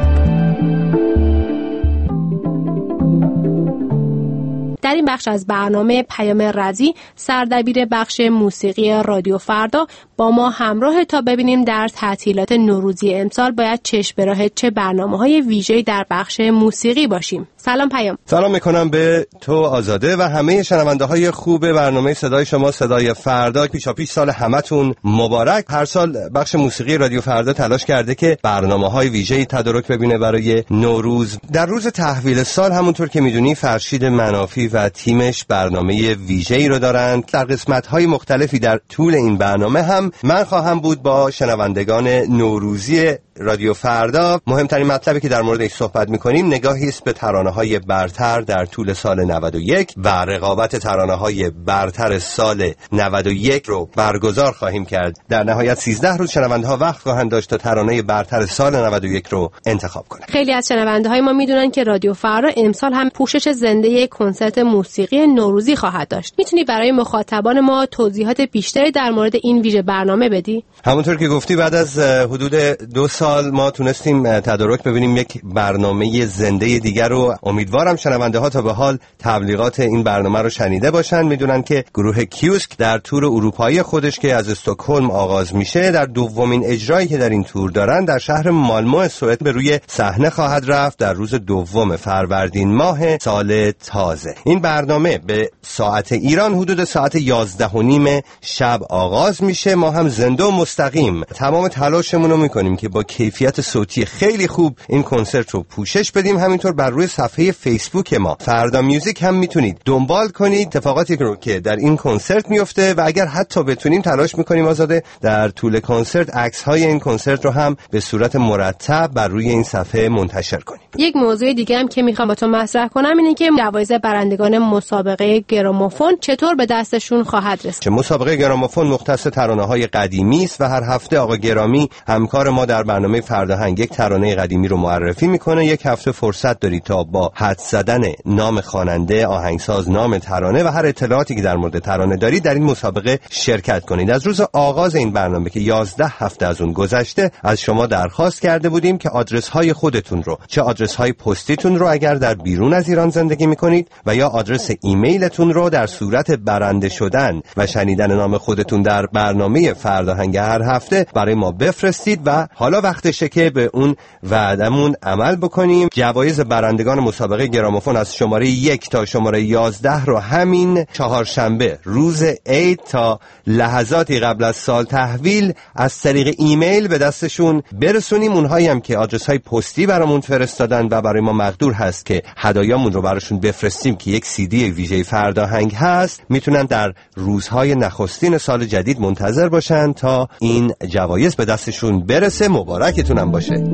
W: در این بخش از برنامه پیام رزی، سردبیر بخش موسیقی رادیو فردا، با ما همراه تا ببینیم در تعطیلات نوروزی امسال باید چشم به راه چه برنامه‌های ویژه‌ای در بخش موسیقی باشیم. سلام پیام.
F: سلام میکنم به تو آزاده و همه شنونده‌های خوب برنامه صدای شما صدای فردا. پیشاپیش سال همتون مبارک. هر سال بخش موسیقی رادیو فردا تلاش کرده که برنامه‌های ویژه‌ای تدارک ببینه برای نوروز. در روز تحویل سال همونطور که میدونی فرشید منافی و تیمش برنامه ویژه‌ای رو دارند. در قسمت‌های مختلفی در طول این برنامه هم من خواهم بود با شنوندگان نوروزی رادیو فردا. مهمترین مطلبی که در موردش صحبت می‌کنیم نگاهی است به ترانه‌های برتر در طول سال نود و یک و رقابت ترانه‌های برتر سال نود و یک رو برگزار خواهیم کرد. در نهایت سیزده روز شنونده‌ها وقت خواهند داشت تا ترانه برتر سال نود و یک رو انتخاب کنند.
W: خیلی از شنونده‌های ما می‌دونن که رادیو فردا امسال هم پوشش زنده کنسرت موسیقی نوروزی خواهد داشت. می‌تونی برای مخاطبان ما توضیحات بیشتری در مورد این ویژه برنامه بدی؟
F: همونطور که گفتی بعد از حدود دو سال ما تونستیم تدارک ببینیم یک برنامه زنده دیگر رو. امیدوارم شنونده ها تا به حال تبلیغات این برنامه رو شنیده باشن. میدونن که گروه کیوسک در تور اروپایی خودش که از استکهلم آغاز میشه در دومین اجرایی که در این تور دارن در شهر مالمو سوئد به روی صحنه خواهد رفت در روز دوم فروردین ماه سال تازه. این برنامه به ساعت ایران حدود ساعت یازده و نیم شب آغاز میشه. ما هم زنده و مستقیم تمام تلاشمون رو میکنیم که با کیفیت صوتی خیلی خوب این کنسرت رو پوشش بدیم. همینطور بر روی صفحه فیسبوک ما فردا میوزیک هم میتونید دنبال کنید اتفاقاتی رو که در این کنسرت میفته و اگر حتی بتونیم تلاش میکنیم آزاده در طول کنسرت عکس های این کنسرت رو هم به صورت مرتب بر روی این صفحه منتشر کنیم.
W: یک موضوع دیگه هم که میخوام با تو مطرح کنم اینه که جوایز برندگان مسابقه گراموفون چطور به دستشون خواهد رسید.
F: مسابقه گراموفون مختص ترانه‌های قدیمی است و هر هفته آقا گرامی همکار ما در برنامه فرداهنگ یک ترانه قدیمی رو معرفی میکنه. یک هفته فرصت داری تا با حدس زدن نام خواننده، آهنگساز، نام ترانه و هر اطلاعاتی که در مورد ترانه داری در این مسابقه شرکت کنید. از روز آغاز این برنامه که یازده هفته از اون گذشته از شما درخواست کرده بودیم که آدرس های خودتون رو، چه آدرس های پستیتون رو اگر در بیرون از ایران زندگی میکنید و یا آدرس ایمیلتون رو در صورت برنده شدن و شنیدن نام خودتون در برنامه فرداهنگ هر هفته برای ما بفرستید و حالا وقتشه که به اون وعدمون عمل بکنیم. جوایز برندگان مسابقه گراموفون از شماره یک تا شماره یازده رو همین چهارشنبه روز عید تا لحظاتی قبل از سال تحویل از طریق ایمیل به دستشون برسونیم. اونهایی هم که آدرس های پستی برامون فرستادن و برای ما مقدور هست که هدایامون رو براشون بفرستیم که یک سی دی ویژه فرداهنگ هست، میتونن در روزهای نخستین سال جدید منتظر باشن تا این جوایز به دستشون برسه. مبارکتونم باشه.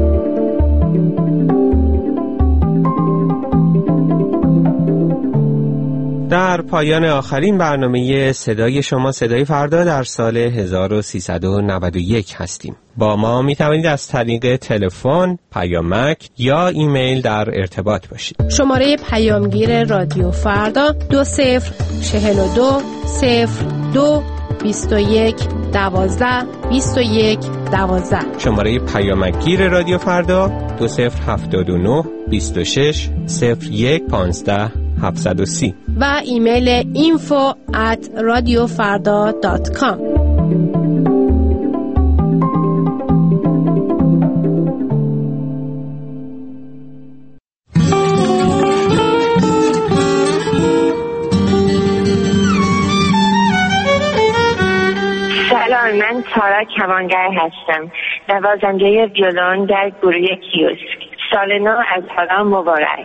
G: در پایان آخرین برنامه صدای شما صدای فردا در سال هزار و سیصد و نود و یک هستیم. با ما می توانید از طریق تلفن، پیامک یا ایمیل در ارتباط باشید.
W: شماره پیامگیر رادیو فردا دو صفر چهل و دو صفر دو بیست و یک دوازده بیست و یک دوازده.
G: شماره پیامکگیر رادیو فردا دو صفر هفتاد و نه بیست و شش صفر یک پانزده هفتصد و سی
W: و ایمیل info at radiofarda dot com.
H: سلام، من تارا کوانگر هستم، نوازنده ویولون در گروه کیوسک. سال نو از حالا مبارک.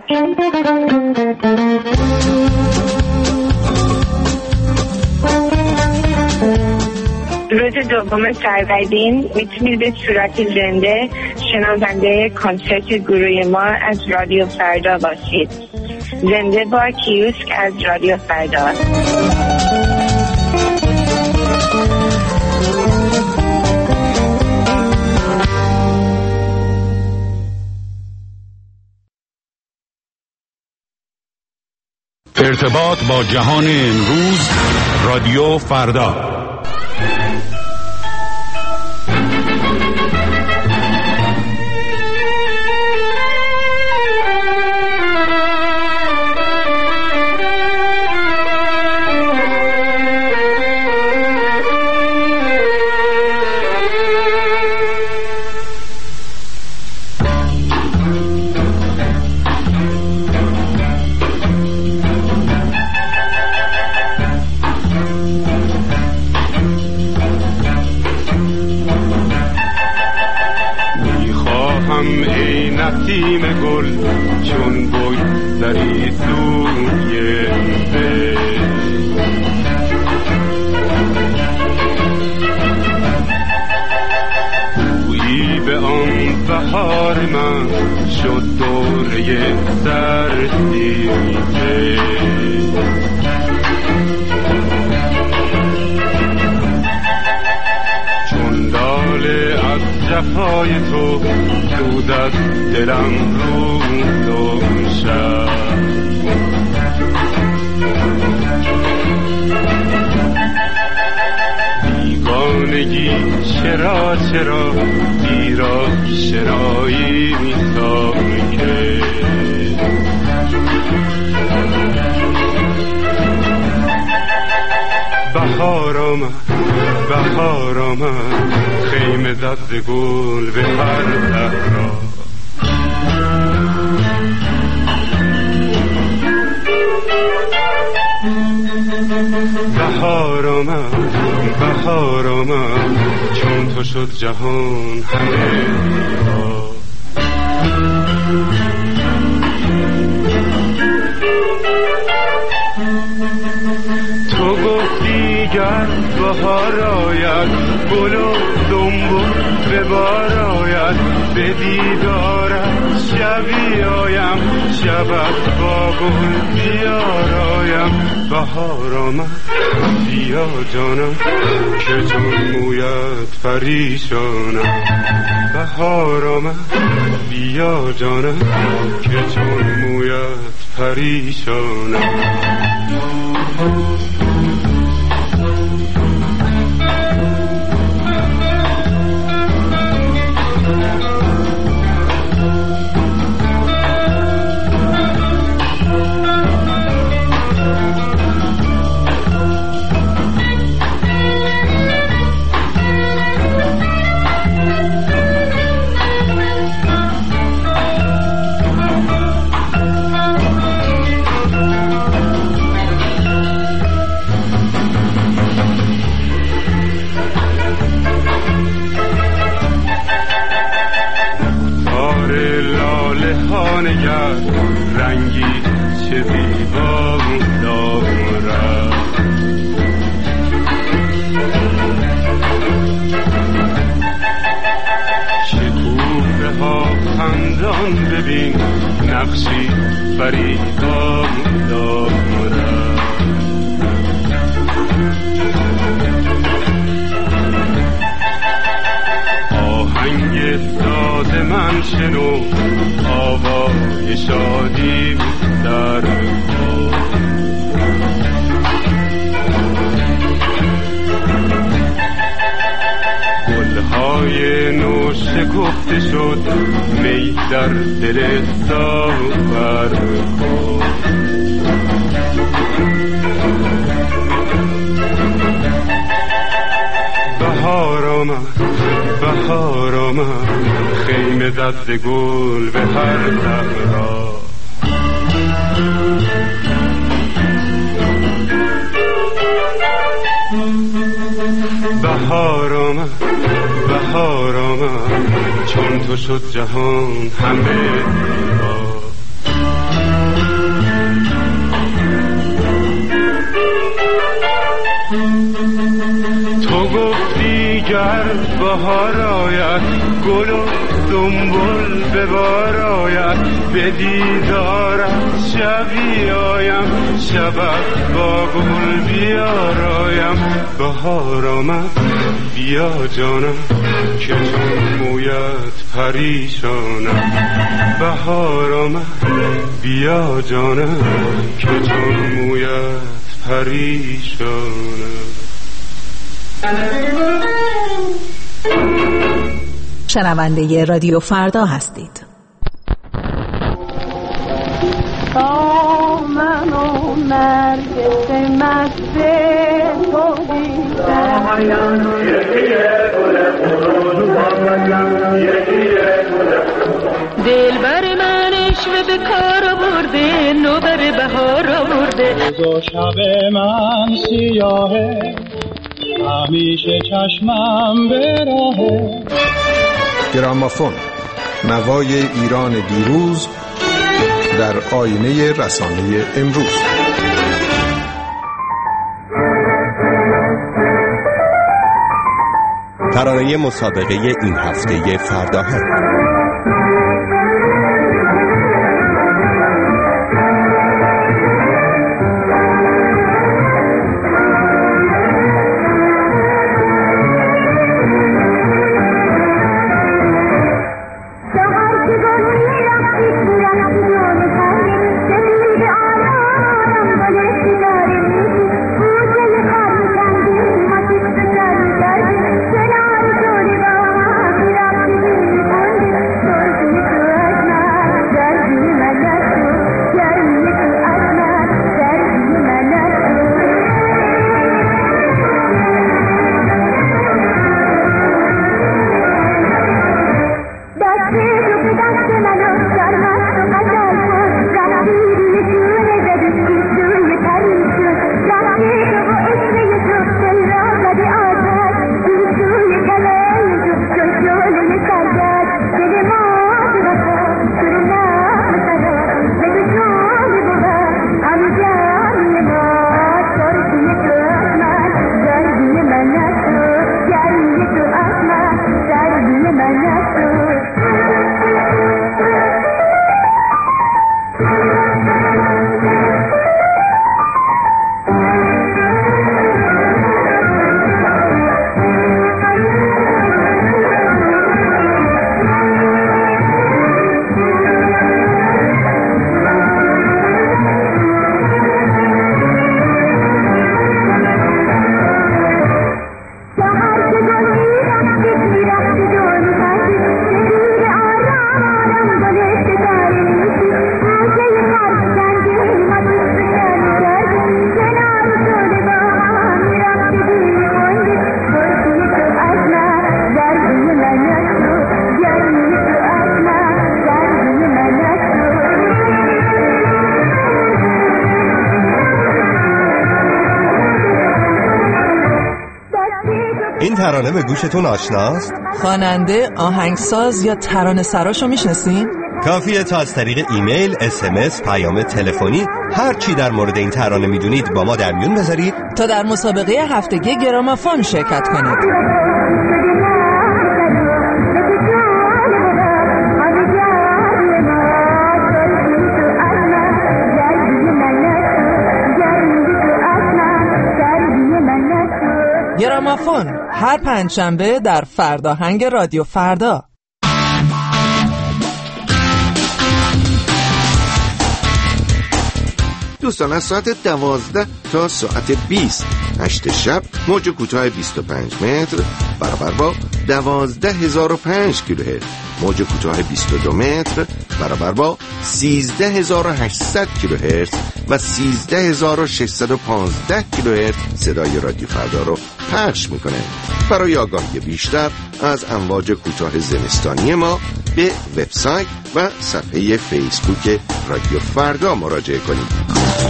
H: روز دوم فروردین میتونید به صورت زنده شنونده کنسرت گروه ما از رادیو فردا باشید. زنده با کیوسک از رادیو فردا.
I: ارتباط با جهان امروز، رادیو فردا.
J: نسیم گل چون بگذری سوی گویی به آن بهار من شد دوره سرسیزه، چون لاله از جفای تو سوزد دلم روز و شب. بیگانگی چرا چرا ایرا شنایی می‌سازه، بهار آمد بهار آمد خیمه زد ز گل به هر صحرا. بهار آمد بهار آمد چون تو شد جهان همه زیبا. تو گفتی گر بهار آید گل و دنبل به بار آید، به دیدارت شبی آیم شبت با گل بیار آیم. بهار آمد بیا جانم که چون مویت پریشانم. بهار آمد بیا جانم که چون مویت پریشانم. رنگی چه زیبا دارد، شکوفه ها خندان ببین نقشی فریبا دارد. آهنگ ساز من شنو آوای شادی در پا. زد ز گل به هر صحرا. بهار آمد بهار آمد چون تو شد جهان همه زیبا. تو گفتی گر بهار آید گل و دنبل به بار آید، به دیدارت شبی آیم شبت با گل بیارایم. بهار آمد بیا جانم که چون مویت پریشانم. بهار آمد بیا جانم که چون مویت پریشانم.
L: شنونده رادیو فردا هستید.
U: تا من و نرگس مست تو دیدم، دلبر من عشوه به کار برده، نوبر بهار آورده.
M: روز شب من سیاهه، همیشه چشمم به راهه.
N: گرامافون، نوای ایران دیروز در آینه رسانه امروز.
F: ترانه مسابقه این هفته فرداهنگ. این ترانه به گوشتون آشناست؟
L: خواننده، آهنگساز یا ترانه سراشو میشناسین؟
F: کافیه تا از طریق ایمیل، اس ام اس، پیام تلفنی هر چی در مورد این ترانه میدونید با ما در میون بذارید
L: تا در مسابقه هفتگی گرامافون شرکت کنید. گرامافون هر پنجشنبه در فرداهنگ رادیو فردا.
O: دوستان از ساعت دوازده تا ساعت بیست هشت شب موج کوتاه بیست و پنج متر برابر با دوازده هزار و پنج کیلوهرتز. موج کوتاه بیست و دو متر برابر با سیزده هزار و هشتصد کیلوهرتز و سیزده هزار و ششصد و پانزده کیلوهرتز صدای رادیو فردا رو پخش میکنه. برای آگاهی بیشتر از امواج کوتاه زمستانی ما به وبسایت و صفحه فیسبوک رادیو فردا مراجعه کنید.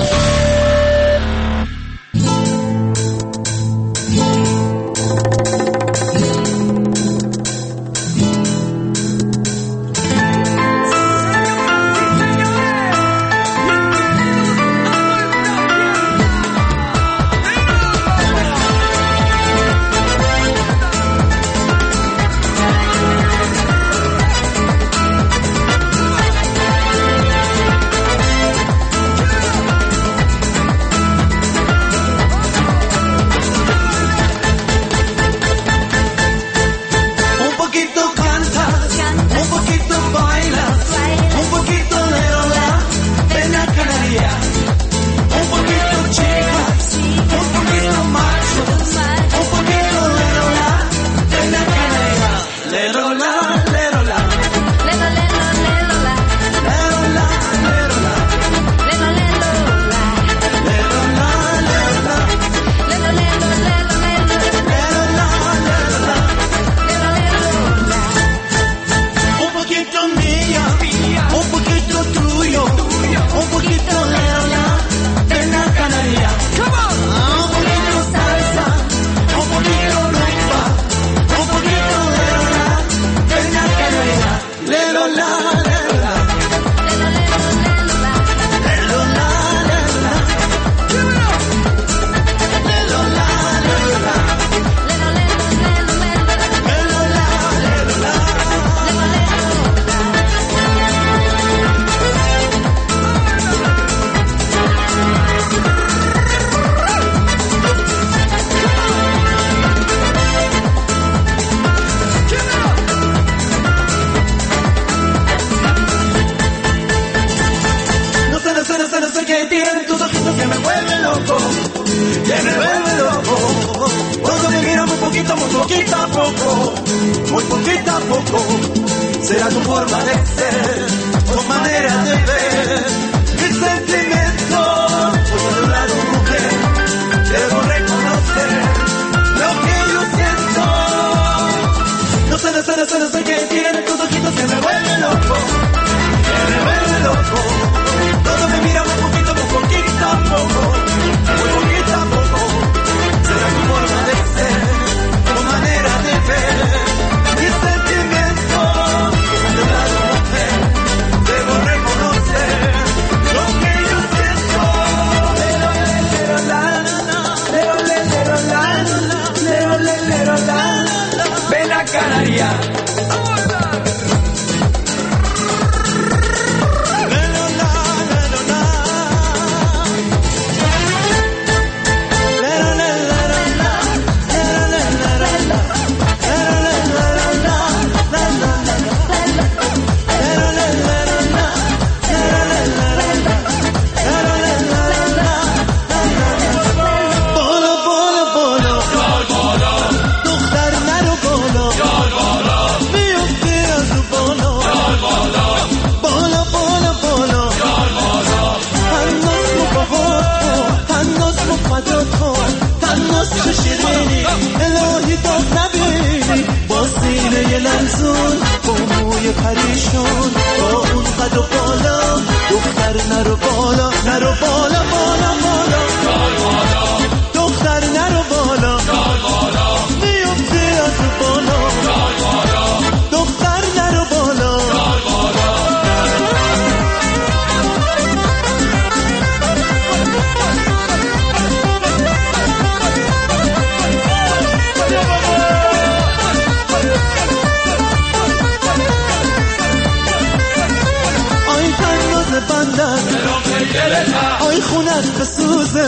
E: آی خونت بسوزه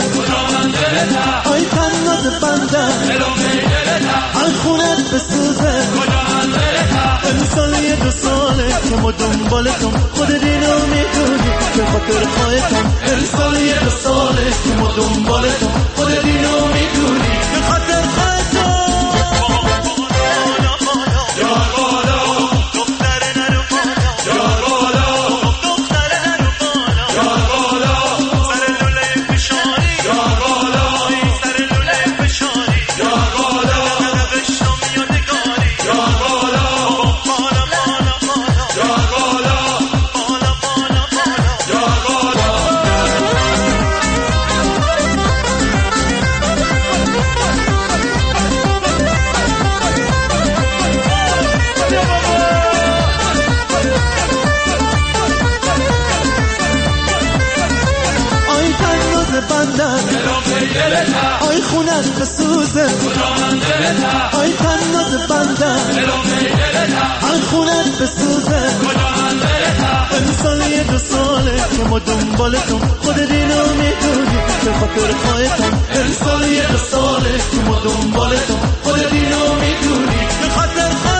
E: آی تنات بندم آی خونت بسوزه امسال یه دو ساله که ما دنبالتم خود دینو میدونی به خاطر خواهتم امسال یه دو ساله که ما دنبالتم خود دینو میدونی به خاطر خواهتم بندن آی خونت بسوزه آی تنات بندن آی خونت بسوزه امسال یه دو ساله که ما دنبالتون خودت اینو میدونی به خاطر خواهتم امسال یه دو ساله که ما دنبالتون خودت اینو میدونی به خاطر خواهتم